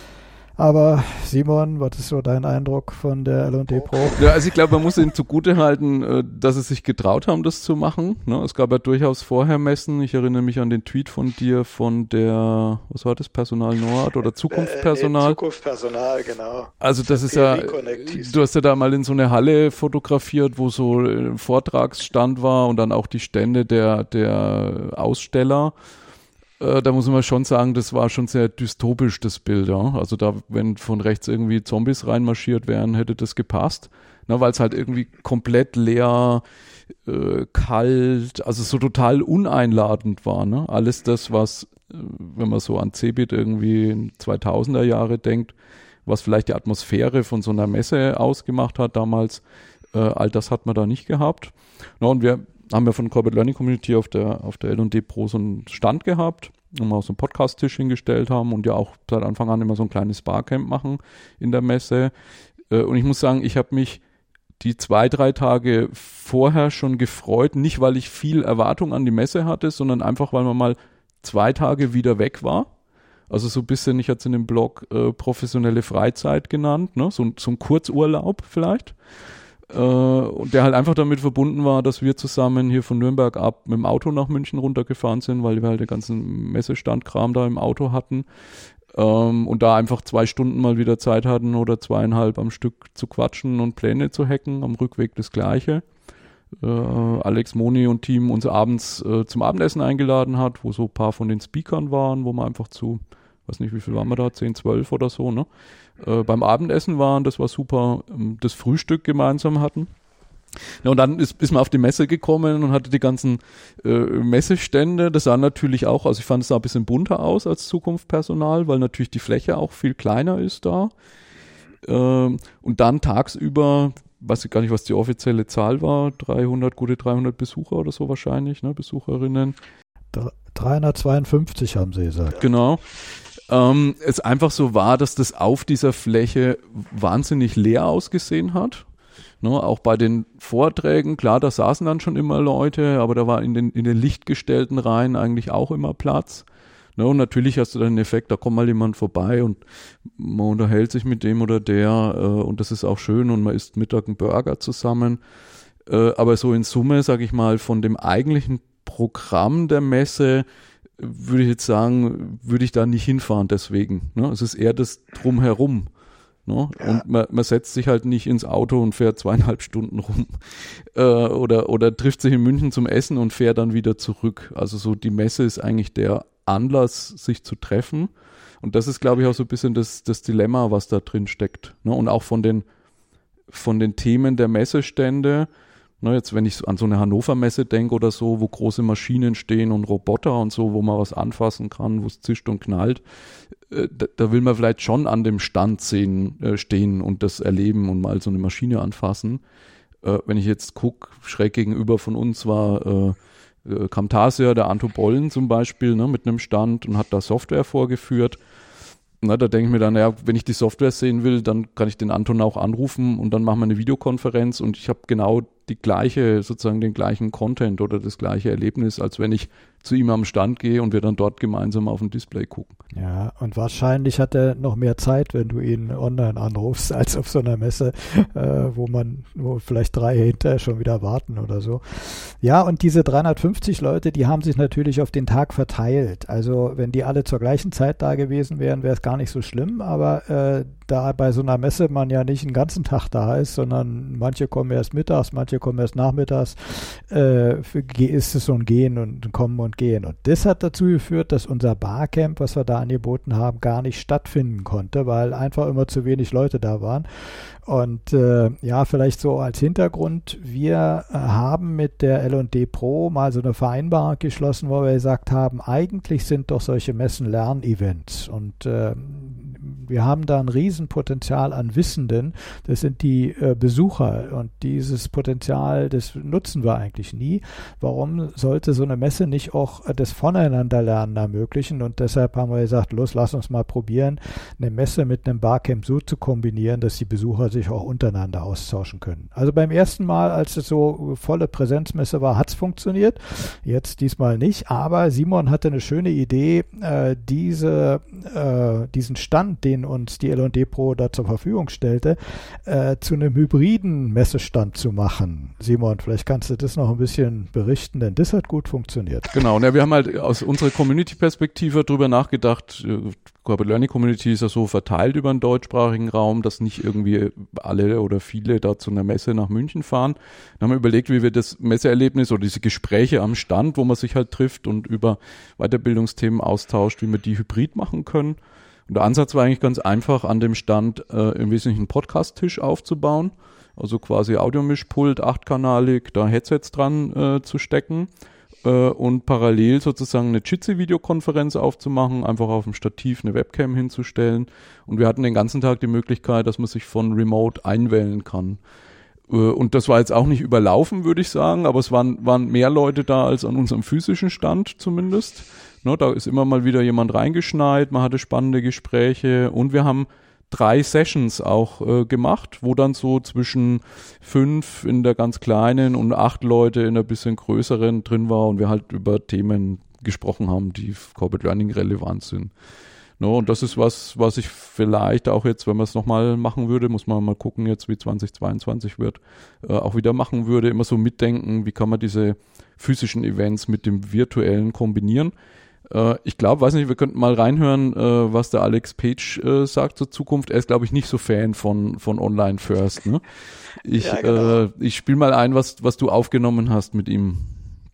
Aber Simon, was ist so dein Eindruck von der L und D Pro? Ja, also ich glaube, man muss ihnen zugute halten, dass sie sich getraut haben, das zu machen. Es gab ja durchaus vorher Messen. Ich erinnere mich an den Tweet von dir von der, was war das, Personal Nord oder Zukunftspersonal? Äh, nee, Zukunftspersonal, genau. Also das ist ja, du hast ja da mal in so eine Halle fotografiert, wo so ein Vortragsstand war und dann auch die Stände der, der Aussteller. Da muss man schon sagen, das war schon sehr dystopisch, das Bild. Ja? Also da, wenn von rechts irgendwie Zombies reinmarschiert wären, hätte das gepasst. Na, weil es halt irgendwie komplett leer, äh, kalt, also so total uneinladend war. Ne? Alles das, was, äh, wenn man so an Cebit irgendwie in zweitausender Jahre denkt, was vielleicht die Atmosphäre von so einer Messe ausgemacht hat damals, äh, all das hat man da nicht gehabt. Na, und wir haben wir von der Corporate Learning Community auf der, auf der L und D Pro so einen Stand gehabt, wo wir auch so einen Podcast-Tisch hingestellt haben und ja auch seit Anfang an immer so ein kleines Barcamp machen in der Messe. Und ich muss sagen, ich habe mich die zwei, drei Tage vorher schon gefreut, nicht weil ich viel Erwartung an die Messe hatte, sondern einfach, weil man mal zwei Tage wieder weg war. Also so ein bisschen, ich hatte es in dem Blog äh, professionelle Freizeit genannt, ne? so, so ein Kurzurlaub vielleicht. Und der halt einfach damit verbunden war, dass wir zusammen hier von Nürnberg ab mit dem Auto nach München runtergefahren sind, weil wir halt den ganzen Messestandkram da im Auto hatten ähm, und da einfach zwei Stunden mal wieder Zeit hatten oder zweieinhalb am Stück zu quatschen und Pläne zu hacken, am Rückweg das Gleiche. Äh, Alex Moni und Team uns abends äh, zum Abendessen eingeladen hat, wo so ein paar von den Speakern waren, wo man einfach zu, weiß nicht, wie viel waren wir da, zehn, zwölf oder so, ne? Äh, beim Abendessen waren, das war super, ähm, das Frühstück gemeinsam hatten. Ja, und dann ist, ist man auf die Messe gekommen und hatte die ganzen äh, Messestände. Das sah natürlich auch, also ich fand es sah ein bisschen bunter aus als Zukunftspersonal, weil natürlich die Fläche auch viel kleiner ist da. Ähm, und dann tagsüber, weiß ich gar nicht, was die offizielle Zahl war, dreihundert, gute dreihundert Besucher oder so wahrscheinlich, ne, Besucherinnen. dreihundertzweiundfünfzig haben sie gesagt. Genau. Ähm, es einfach so war, dass das auf dieser Fläche wahnsinnig leer ausgesehen hat. Ne, auch bei den Vorträgen, klar, da saßen dann schon immer Leute, aber da war in den, in den lichtgestellten Reihen eigentlich auch immer Platz. Ne, und natürlich hast du dann den Effekt, da kommt mal jemand vorbei und man unterhält sich mit dem oder der äh, und das ist auch schön und man isst Mittag einen Burger zusammen. Äh, aber so in Summe, sage ich mal, von dem eigentlichen Programm der Messe würde ich jetzt sagen, würde ich da nicht hinfahren deswegen. Ne? Es ist eher das Drumherum. Ne? Ja. Und man, man setzt sich halt nicht ins Auto und fährt zweieinhalb Stunden rum äh, oder, oder trifft sich in München zum Essen und fährt dann wieder zurück. Also so die Messe ist eigentlich der Anlass, sich zu treffen. Und das ist, glaube ich, auch so ein bisschen das, das Dilemma, was da drin steckt. Ne? Und auch von den, von den Themen der Messestände. Ne, jetzt, wenn ich an so eine Hannover-Messe denke oder so, wo große Maschinen stehen und Roboter und so, wo man was anfassen kann, wo es zischt und knallt, äh, da, da will man vielleicht schon an dem Stand sehen, äh, stehen und das erleben und mal so eine Maschine anfassen. Äh, wenn ich jetzt gucke, schräg gegenüber von uns war äh, äh, Camtasia, der Anto Bollen zum Beispiel, ne, mit einem Stand und hat da Software vorgeführt. Na, da denke ich mir dann, ja, wenn ich die Software sehen will, dann kann ich den Anton auch anrufen und dann machen wir eine Videokonferenz und ich habe genau die gleiche, sozusagen den gleichen Content oder das gleiche Erlebnis, als wenn ich zu ihm am Stand gehe und wir dann dort gemeinsam auf ein Display gucken. Ja, und wahrscheinlich hat er noch mehr Zeit, wenn du ihn online anrufst, als auf so einer Messe, äh, wo man, wo vielleicht drei hinterher schon wieder warten oder so. Ja, und diese dreihundertfünfzig Leute, die haben sich natürlich auf den Tag verteilt. Also wenn die alle zur gleichen Zeit da gewesen wären, wäre es gar nicht so schlimm, aber äh, da bei so einer Messe man ja nicht den ganzen Tag da ist, sondern manche kommen erst mittags, manche kommen erst nachmittags, äh, für, ist es so ein Gehen und Kommen und Gehen. Und das hat dazu geführt, dass unser Barcamp, was wir da angeboten haben, gar nicht stattfinden konnte, weil einfach immer zu wenig Leute da waren. Und äh, ja, vielleicht so als Hintergrund, wir äh, haben mit der L und D Pro mal so eine Vereinbarung geschlossen, wo wir gesagt haben, eigentlich sind doch solche Messen Lernevents und äh, wir haben da ein Riesenpotenzial an Wissenden, das sind die äh, Besucher und dieses Potenzial, das nutzen wir eigentlich nie. Warum sollte so eine Messe nicht auch äh, das Voneinanderlernen ermöglichen? Und deshalb haben wir gesagt, los, lass uns mal probieren, eine Messe mit einem Barcamp so zu kombinieren, dass die Besucher sich auch untereinander austauschen können. Also beim ersten Mal, als es so volle Präsenzmesse war, hat es funktioniert, jetzt diesmal nicht, aber Simon hatte eine schöne Idee, äh, diese, äh, diesen Stand, den uns die L und D Pro da zur Verfügung stellte, äh, zu einem hybriden Messestand zu machen. Simon, vielleicht kannst du das noch ein bisschen berichten, denn das hat gut funktioniert. Genau, und ja, wir haben halt aus unserer Community-Perspektive drüber nachgedacht, Corporate Learning Community ist ja so verteilt über den deutschsprachigen Raum, dass nicht irgendwie alle oder viele da zu einer Messe nach München fahren. Dann haben wir überlegt, wie wir das Messeerlebnis oder diese Gespräche am Stand, wo man sich halt trifft und über Weiterbildungsthemen austauscht, wie wir die hybrid machen können. Und der Ansatz war eigentlich ganz einfach, an dem Stand äh, im Wesentlichen einen Podcast-Tisch aufzubauen, also quasi Audiomischpult, achtkanalig, da Headsets dran äh, zu stecken äh, und parallel sozusagen eine Jitsi-Videokonferenz aufzumachen, einfach auf dem Stativ eine Webcam hinzustellen. Und wir hatten den ganzen Tag die Möglichkeit, dass man sich von Remote einwählen kann. Äh, und das war jetzt auch nicht überlaufen, würde ich sagen, aber es waren, waren mehr Leute da als an unserem physischen Stand zumindest. No, da ist immer mal wieder jemand reingeschneit, man hatte spannende Gespräche und wir haben drei Sessions auch äh, gemacht, wo dann so zwischen fünf in der ganz kleinen und acht Leute in der bisschen größeren drin war und wir halt über Themen gesprochen haben, die Corporate Learning relevant sind. No, und das ist was, was ich vielleicht auch jetzt, wenn man es nochmal machen würde, muss man mal gucken jetzt, wie zweitausendzweiundzwanzig wird, äh, auch wieder machen würde, immer so mitdenken, wie kann man diese physischen Events mit dem virtuellen kombinieren. Ich glaube, weiß nicht, wir könnten mal reinhören, äh, was der Alex Page äh, sagt zur Zukunft. Er ist, glaube ich, nicht so Fan von von Online First. Ne? Ich, ja, genau. äh, ich spiele mal ein, was was du aufgenommen hast mit ihm. Ja.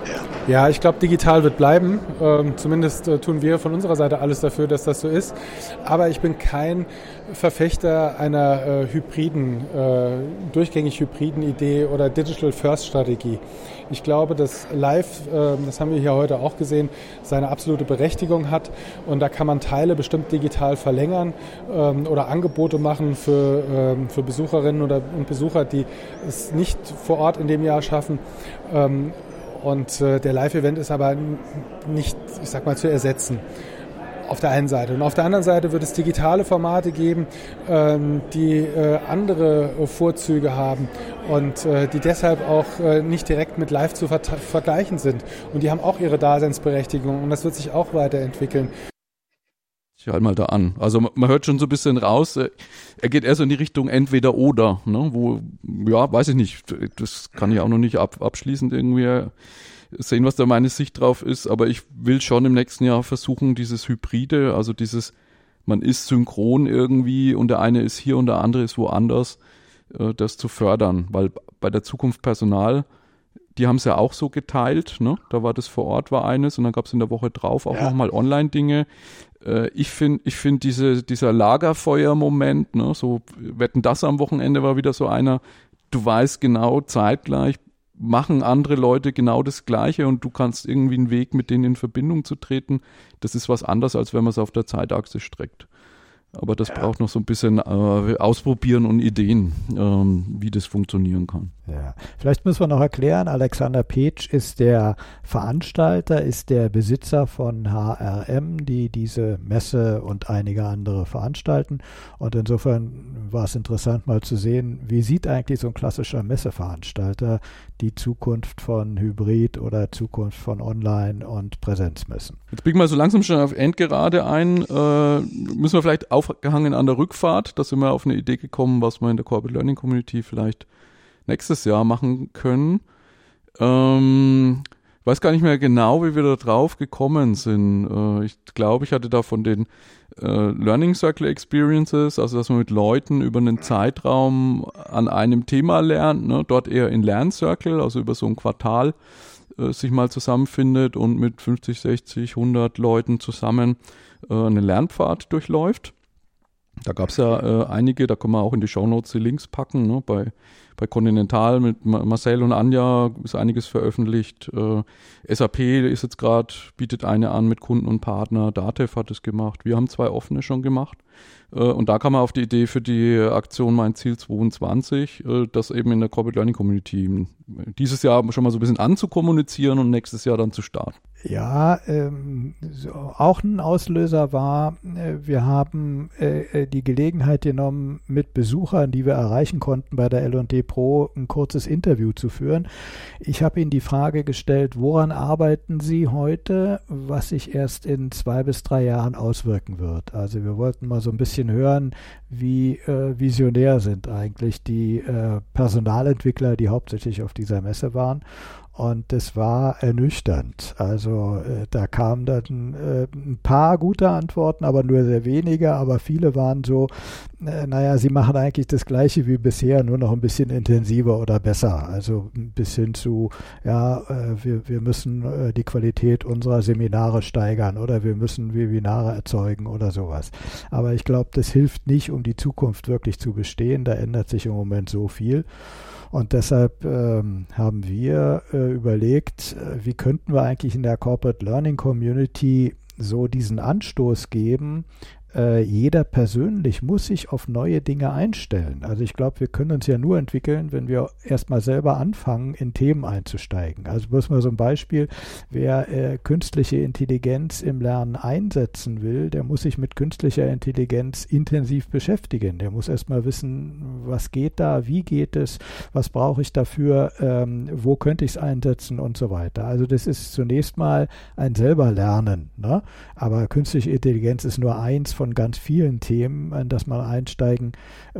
Ja, ich glaube, digital wird bleiben. Ähm, zumindest äh, tun wir von unserer Seite alles dafür, dass das so ist. Aber ich bin kein Verfechter einer äh, hybriden, äh, durchgängig hybriden Idee oder Digital-First-Strategie. Ich glaube, dass Live, äh, das haben wir hier heute auch gesehen, seine absolute Berechtigung hat. Und da kann man Teile bestimmt digital verlängern ähm, oder Angebote machen für, ähm, für Besucherinnen oder, und Besucher, die es nicht vor Ort in dem Jahr schaffen. Ähm, Und äh, der Live-Event ist aber nicht, ich sag mal, zu ersetzen. Auf der einen Seite. Und auf der anderen Seite wird es digitale Formate geben, ähm, die äh, andere äh, Vorzüge haben und äh, die deshalb auch äh, nicht direkt mit Live zu ver- vergleichen sind. Und die haben auch ihre Daseinsberechtigung und das wird sich auch weiterentwickeln. Ich halte mal da an. Also man hört schon so ein bisschen raus, er geht eher so in die Richtung entweder oder, ne? Wo, ja, weiß ich nicht, das kann ich auch noch nicht ab, abschließend irgendwie sehen, was da meine Sicht drauf ist, aber ich will schon im nächsten Jahr versuchen, dieses Hybride, also dieses, man ist synchron irgendwie und der eine ist hier und der andere ist woanders, das zu fördern, weil bei der Zukunft Personal, die haben es ja auch so geteilt, ne? Da war das vor Ort war eines und dann gab es in der Woche drauf auch ja. nochmal Online-Dinge. Äh, ich finde, ich finde diese, dieser Lagerfeuer-Moment, ne? So Wetten, das am Wochenende war wieder so einer, du weißt genau, zeitgleich machen andere Leute genau das Gleiche und du kannst irgendwie einen Weg, mit denen in Verbindung zu treten. Das ist was anderes, als wenn man es auf der Zeitachse streckt. Aber das ja. braucht noch so ein bisschen äh, Ausprobieren und Ideen, ähm, wie das funktionieren kann. Ja, vielleicht müssen wir noch erklären, Alexander Petsch ist der Veranstalter, ist der Besitzer von H R M, die diese Messe und einige andere veranstalten. Und insofern war es interessant mal zu sehen, wie sieht eigentlich so ein klassischer Messeveranstalter die Zukunft von Hybrid oder Zukunft von Online- und Präsenzmessen. Jetzt biegen wir so langsam schon auf Endgerade ein. Äh, müssen wir vielleicht aufgehangen an der Rückfahrt, da sind wir auf eine Idee gekommen, was wir in der Corporate Learning Community vielleicht nächstes Jahr machen können. Ähm, ich weiß gar nicht mehr genau, wie wir da drauf gekommen sind. Äh, ich glaube, ich hatte da von den äh, Learning Circle Experiences, also dass man mit Leuten über einen Zeitraum an einem Thema lernt, ne? Dort eher in Lerncircle, also über so ein Quartal äh, sich mal zusammenfindet und mit fünfzig, sechzig, hundert Leuten zusammen äh, einen Lernpfad durchläuft. Da gab es ja äh, einige, da können wir auch in die Shownotes die Links packen, ne? Bei Bei Continental mit Marcel und Anja ist einiges veröffentlicht. Äh, S A P ist jetzt gerade, bietet eine an mit Kunden und Partner. Datev hat es gemacht. Wir haben zwei offene schon gemacht. Äh, und da kam man auf die Idee für die Aktion Mein Ziel zweiundzwanzig, äh, das eben in der Corporate Learning Community dieses Jahr schon mal so ein bisschen anzukommunizieren und nächstes Jahr dann zu starten. Ja, ähm, so, auch ein Auslöser war, äh, wir haben äh, die Gelegenheit genommen, mit Besuchern, die wir erreichen konnten, bei der L und D Pro ein kurzes Interview zu führen. Ich habe Ihnen die Frage gestellt, woran arbeiten Sie heute, was sich erst in zwei bis drei Jahren auswirken wird? Also wir wollten mal so ein bisschen hören, wie äh, visionär sind eigentlich die äh, Personalentwickler, die hauptsächlich auf dieser Messe waren. Und das war ernüchternd. Also äh, da kamen dann äh, ein paar gute Antworten, aber nur sehr wenige. Aber viele waren so, äh, naja, sie machen eigentlich das Gleiche wie bisher, nur noch ein bisschen intensiver oder besser. Also bis hin zu, ja, äh, wir, wir müssen äh, die Qualität unserer Seminare steigern oder wir müssen Webinare erzeugen oder sowas. Aber ich glaube, das hilft nicht, um die Zukunft wirklich zu bestehen. Da ändert sich im Moment so viel. Und deshalb ähm, haben wir äh, überlegt, äh, wie könnten wir eigentlich in der Corporate Learning Community so diesen Anstoß geben, äh, jeder persönlich muss sich auf neue Dinge einstellen. Also ich glaube, wir können uns ja nur entwickeln, wenn wir erstmal selber anfangen, in Themen einzusteigen. Also bloß mal so ein Beispiel, wer äh, künstliche Intelligenz im Lernen einsetzen will, der muss sich mit künstlicher Intelligenz intensiv beschäftigen. Der muss erstmal wissen, was geht da, wie geht es, was brauche ich dafür, ähm, wo könnte ich es einsetzen und so weiter. Also das ist zunächst mal ein selber Lernen, ne? Aber künstliche Intelligenz ist nur eins von ganz vielen Themen, an das man einsteigen äh,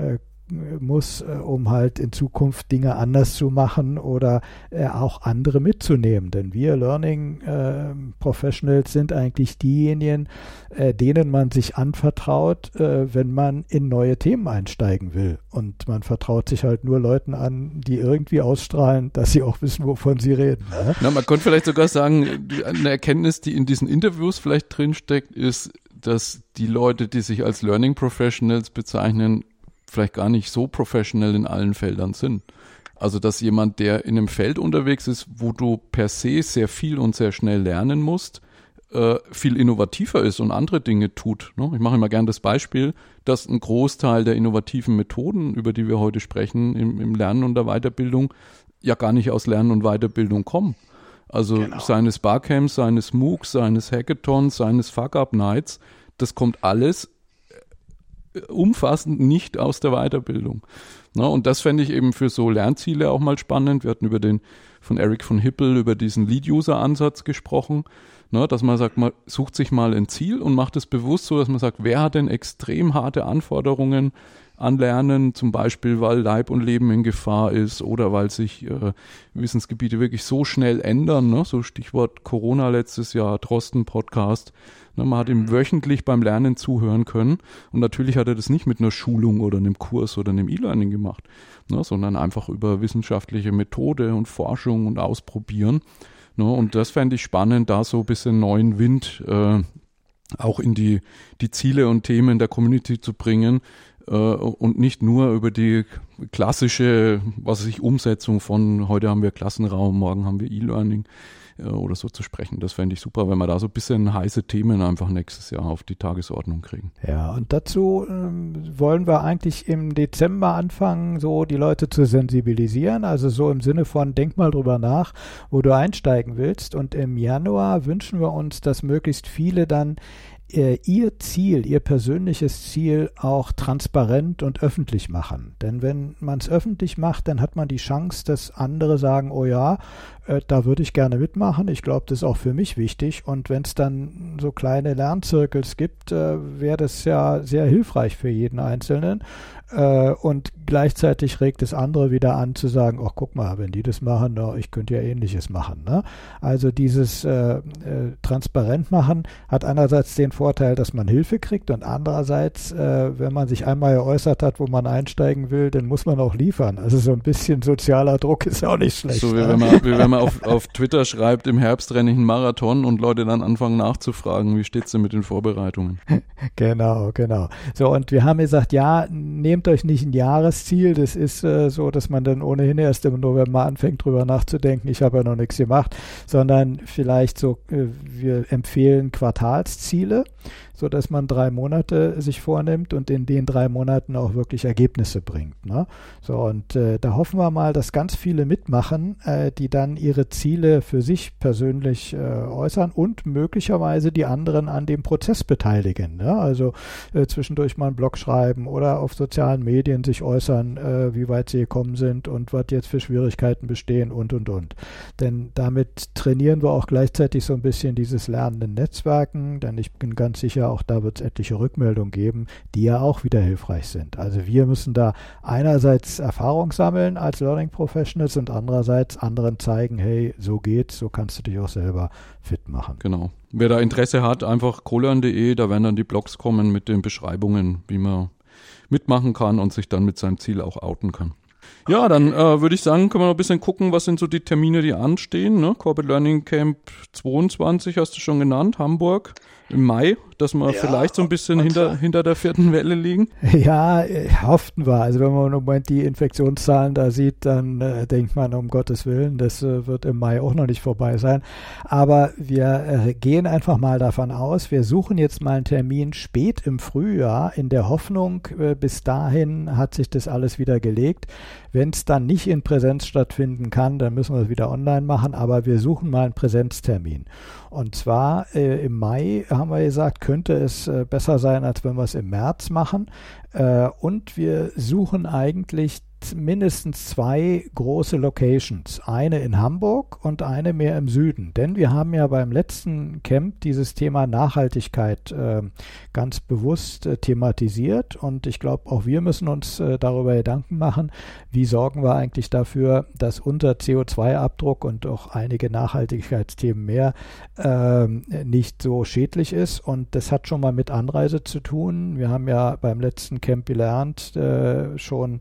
muss, um halt in Zukunft Dinge anders zu machen oder äh, auch andere mitzunehmen. Denn wir Learning äh, Professionals sind eigentlich diejenigen, äh, denen man sich anvertraut, äh, wenn man in neue Themen einsteigen will. Und man vertraut sich halt nur Leuten an, die irgendwie ausstrahlen, dass sie auch wissen, wovon sie reden. Ne? Na, man könnte vielleicht sogar sagen, eine Erkenntnis, die in diesen Interviews vielleicht drinsteckt, ist, dass die Leute, die sich als Learning Professionals bezeichnen, vielleicht gar nicht so professionell in allen Feldern sind. Also dass jemand, der in einem Feld unterwegs ist, wo du per se sehr viel und sehr schnell lernen musst, äh, viel innovativer ist und andere Dinge tut. Ne? Ich mache immer gern das Beispiel, dass ein Großteil der innovativen Methoden, über die wir heute sprechen, im, im Lernen und der Weiterbildung, ja gar nicht aus Lernen und Weiterbildung kommen. Also genau. Seines Barcamps, seines MOOCs, seines Hackathons, seines Fuck-Up-Nights, das kommt alles umfassend nicht aus der Weiterbildung. Na, und das fände ich eben für so Lernziele auch mal spannend. Wir hatten über den von Eric von Hippel über diesen Lead-User-Ansatz gesprochen, na, dass man sagt, man sucht sich mal ein Ziel und macht es bewusst so, dass man sagt, wer hat denn extrem harte Anforderungen an Lernen, zum Beispiel, weil Leib und Leben in Gefahr ist oder weil sich äh, Wissensgebiete wirklich so schnell ändern, ne? So Stichwort Corona letztes Jahr, Drosten-Podcast. Ne? Man hat ihm wöchentlich beim Lernen zuhören können und natürlich hat er das nicht mit einer Schulung oder einem Kurs oder einem E-Learning gemacht, ne? Sondern einfach über wissenschaftliche Methode und Forschung und Ausprobieren. Ne? Und das fände ich spannend, da so ein bisschen neuen Wind äh, auch in die, die Ziele und Themen der Community zu bringen, und nicht nur über die klassische, was weiß ich, Umsetzung von heute haben wir Klassenraum, morgen haben wir E-Learning oder so zu sprechen. Das fände ich super, wenn wir da so ein bisschen heiße Themen einfach nächstes Jahr auf die Tagesordnung kriegen. Ja, und dazu ähm, wollen wir eigentlich im Dezember anfangen, so die Leute zu sensibilisieren, also so im Sinne von, denk mal drüber nach, wo du einsteigen willst. Und im Januar wünschen wir uns, dass möglichst viele dann ihr Ziel, ihr persönliches Ziel auch transparent und öffentlich machen. Denn wenn man es öffentlich macht, dann hat man die Chance, dass andere sagen, oh ja, äh, da würde ich gerne mitmachen, ich glaube, das ist auch für mich wichtig. Und wenn es dann so kleine Lernzirkels gibt, äh, wäre das ja sehr hilfreich für jeden Einzelnen. Äh, und gleichzeitig regt es andere wieder an zu sagen, ach guck mal, wenn die das machen, na, ich könnte ja Ähnliches machen. Ne? Also dieses äh, äh, transparent machen hat einerseits den Vorteil, dass man Hilfe kriegt und andererseits, äh, wenn man sich einmal geäußert hat, wo man einsteigen will, dann muss man auch liefern. Also so ein bisschen sozialer Druck ist auch nicht schlecht. So wie ne? wenn man, wie wenn man auf, auf Twitter schreibt, im Herbst renne ich einen Marathon und Leute dann anfangen nachzufragen, wie steht's denn mit den Vorbereitungen? Genau, genau. So, und wir haben gesagt, ja, nehmt euch nicht ein Jahresziel, das ist äh, so, dass man dann ohnehin erst im November anfängt, drüber nachzudenken, ich habe ja noch nichts gemacht, sondern vielleicht so, äh, wir empfehlen Quartalsziele, so dass man drei Monate sich vornimmt und in den drei Monaten auch wirklich Ergebnisse bringt. Ne? So, und äh, da hoffen wir mal, dass ganz viele mitmachen, äh, die dann ihre Ziele für sich persönlich äh, äußern und möglicherweise die anderen an dem Prozess beteiligen. Ne? Also äh, zwischendurch mal einen Blog schreiben oder auf sozialen Medien sich äußern, äh, wie weit sie gekommen sind und was jetzt für Schwierigkeiten bestehen und, und, und. Denn damit trainieren wir auch gleichzeitig so ein bisschen dieses lernende Netzwerken, denn ich bin ganz sicher, auch da wird es etliche Rückmeldungen geben, die ja auch wieder hilfreich sind. Also wir müssen da einerseits Erfahrung sammeln als Learning Professionals und andererseits anderen zeigen, hey, so geht's, so kannst du dich auch selber fit machen. Genau. Wer da Interesse hat, einfach kolern punkt de, da werden dann die Blogs kommen mit den Beschreibungen, wie man mitmachen kann und sich dann mit seinem Ziel auch outen kann. Ja, dann äh, würde ich sagen, können wir noch ein bisschen gucken, was sind so die Termine, die anstehen. Ne? Corporate Learning Camp zweiundzwanzig hast du schon genannt, Hamburg im Mai, dass wir ja, vielleicht so ein bisschen hinter, hinter der vierten Welle liegen. Ja, hofften wir. Also wenn man im Moment die Infektionszahlen da sieht, dann äh, denkt man, um Gottes Willen, das äh, wird im Mai auch noch nicht vorbei sein. Aber wir äh, gehen einfach mal davon aus, wir suchen jetzt mal einen Termin spät im Frühjahr in der Hoffnung, äh, bis dahin hat sich das alles wieder gelegt. Wenn es dann nicht in Präsenz stattfinden kann, dann müssen wir es wieder online machen, aber wir suchen mal einen Präsenztermin. Und zwar äh, im Mai haben wir gesagt, könnte es äh, besser sein, als wenn wir es im März machen. Äh, und wir suchen eigentlich mindestens zwei große Locations, eine in Hamburg und eine mehr im Süden. Denn wir haben ja beim letzten Camp dieses Thema Nachhaltigkeit äh, ganz bewusst äh, thematisiert und ich glaube, auch wir müssen uns äh, darüber Gedanken machen, wie sorgen wir eigentlich dafür, dass unser C O zwei Abdruck und auch einige Nachhaltigkeitsthemen mehr äh, nicht so schädlich ist und das hat schon mal mit Anreise zu tun. Wir haben ja beim letzten Camp gelernt, äh, schon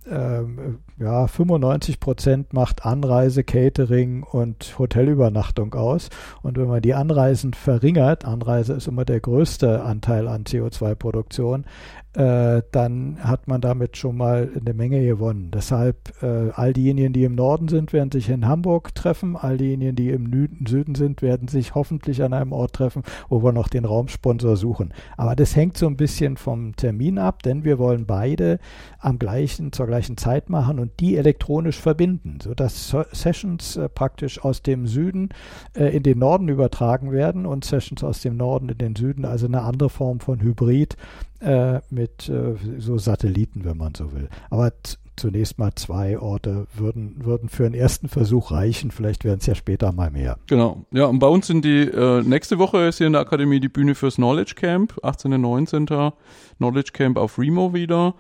Ähm, ja, fünfundneunzig Prozent macht Anreise, Catering und Hotelübernachtung aus. Und wenn man die Anreisen verringert, Anreise ist immer der größte Anteil an C O zwei Produktion, äh, dann hat man damit schon mal eine Menge gewonnen. Deshalb äh, all diejenigen, die im Norden sind, werden sich in Hamburg treffen. All diejenigen, die im Nü- Süden sind, werden sich hoffentlich an einem Ort treffen, wo wir noch den Raumsponsor suchen. Aber das hängt so ein bisschen vom Termin ab, denn wir wollen beide am gleichen, zur gleichen Zeit machen und die elektronisch verbinden, sodass Sessions äh, praktisch aus dem Süden äh, in den Norden übertragen werden und Sessions aus dem Norden in den Süden, also eine andere Form von Hybrid äh, mit äh, so Satelliten, wenn man so will. Aber t- zunächst mal zwei Orte würden, würden für einen ersten Versuch reichen, vielleicht werden es ja später mal mehr. Genau, ja, und bei uns sind die, äh, nächste Woche ist hier in der Akademie die Bühne fürs Knowledge Camp, achtzehnten und neunzehnten Knowledge Camp auf Remo wieder.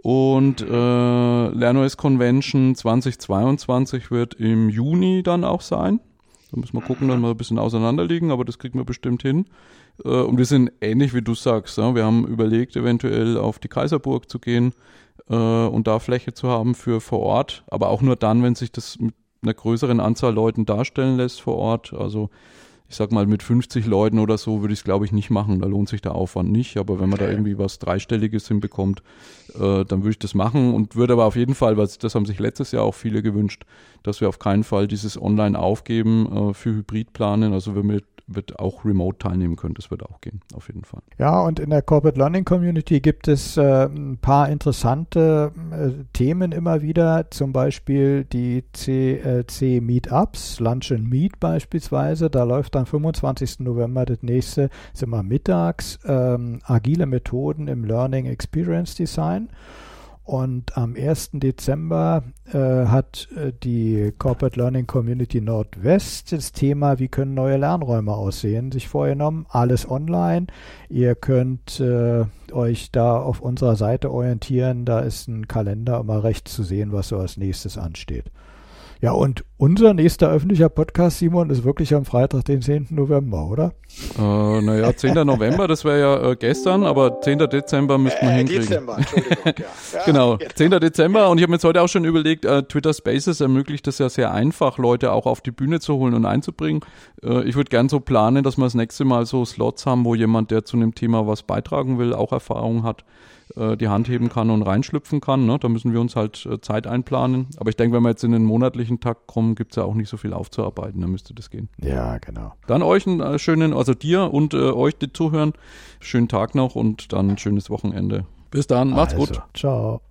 Und äh, LernOS Convention zweitausendzweiundzwanzig wird im Juni dann auch sein. Da müssen wir gucken, dann mal ein bisschen auseinanderliegen, aber das kriegen wir bestimmt hin. Äh, und wir sind ähnlich wie du sagst. Ja? Wir haben überlegt, eventuell auf die Kaiserburg zu gehen äh, und da Fläche zu haben für vor Ort. Aber auch nur dann, wenn sich das mit einer größeren Anzahl Leuten darstellen lässt vor Ort. Also ich sag mal, mit fünfzig Leuten oder so würde ich es, glaube ich, nicht machen. Da lohnt sich der Aufwand nicht. Aber wenn man da irgendwie was Dreistelliges hinbekommt, äh, dann würde ich das machen und würde aber auf jeden Fall, weil das haben sich letztes Jahr auch viele gewünscht, dass wir auf keinen Fall dieses Online aufgeben äh, für Hybrid planen. Also wenn wir wird auch remote teilnehmen können. Das wird auch gehen, auf jeden Fall. Ja, und in der Corporate Learning Community gibt es äh, ein paar interessante äh, Themen immer wieder, zum Beispiel die C L C-Meetups, Lunch and Meet beispielsweise. Da läuft am fünfundzwanzigsten November das nächste, ist immer mittags, ähm, agile Methoden im Learning Experience Design. Und am ersten Dezember äh, hat äh, die Corporate Learning Community Nordwest das Thema, wie können neue Lernräume aussehen, sich vorgenommen. Alles online. Ihr könnt äh, euch da auf unserer Seite orientieren. Da ist ein Kalender immer rechts zu sehen, was so als nächstes ansteht. Ja, und unser nächster öffentlicher Podcast, Simon, ist wirklich am Freitag, den zehnten November, oder? Äh, naja, zehnten November, das wäre ja äh, gestern, aber zehnten Dezember müssten wir äh, hinkriegen. Dezember, Entschuldigung, ja. ja genau, zehnten Dezember und ich habe mir jetzt heute auch schon überlegt, äh, Twitter Spaces ermöglicht es ja sehr einfach, Leute auch auf die Bühne zu holen und einzubringen. Äh, ich würde gern so planen, dass wir das nächste Mal so Slots haben, wo jemand, der zu einem Thema was beitragen will, auch Erfahrung hat, die Hand heben kann und reinschlüpfen kann. Ne? Da müssen wir uns halt äh, Zeit einplanen. Aber ich denke, wenn wir jetzt in den monatlichen Takt kommen, gibt es ja auch nicht so viel aufzuarbeiten. Dann müsste das gehen. Ja, genau. Dann euch einen äh, schönen, also dir und äh, euch, die zuhören, schönen Tag noch und dann ein schönes Wochenende. Bis dann, macht's also, gut. Ciao.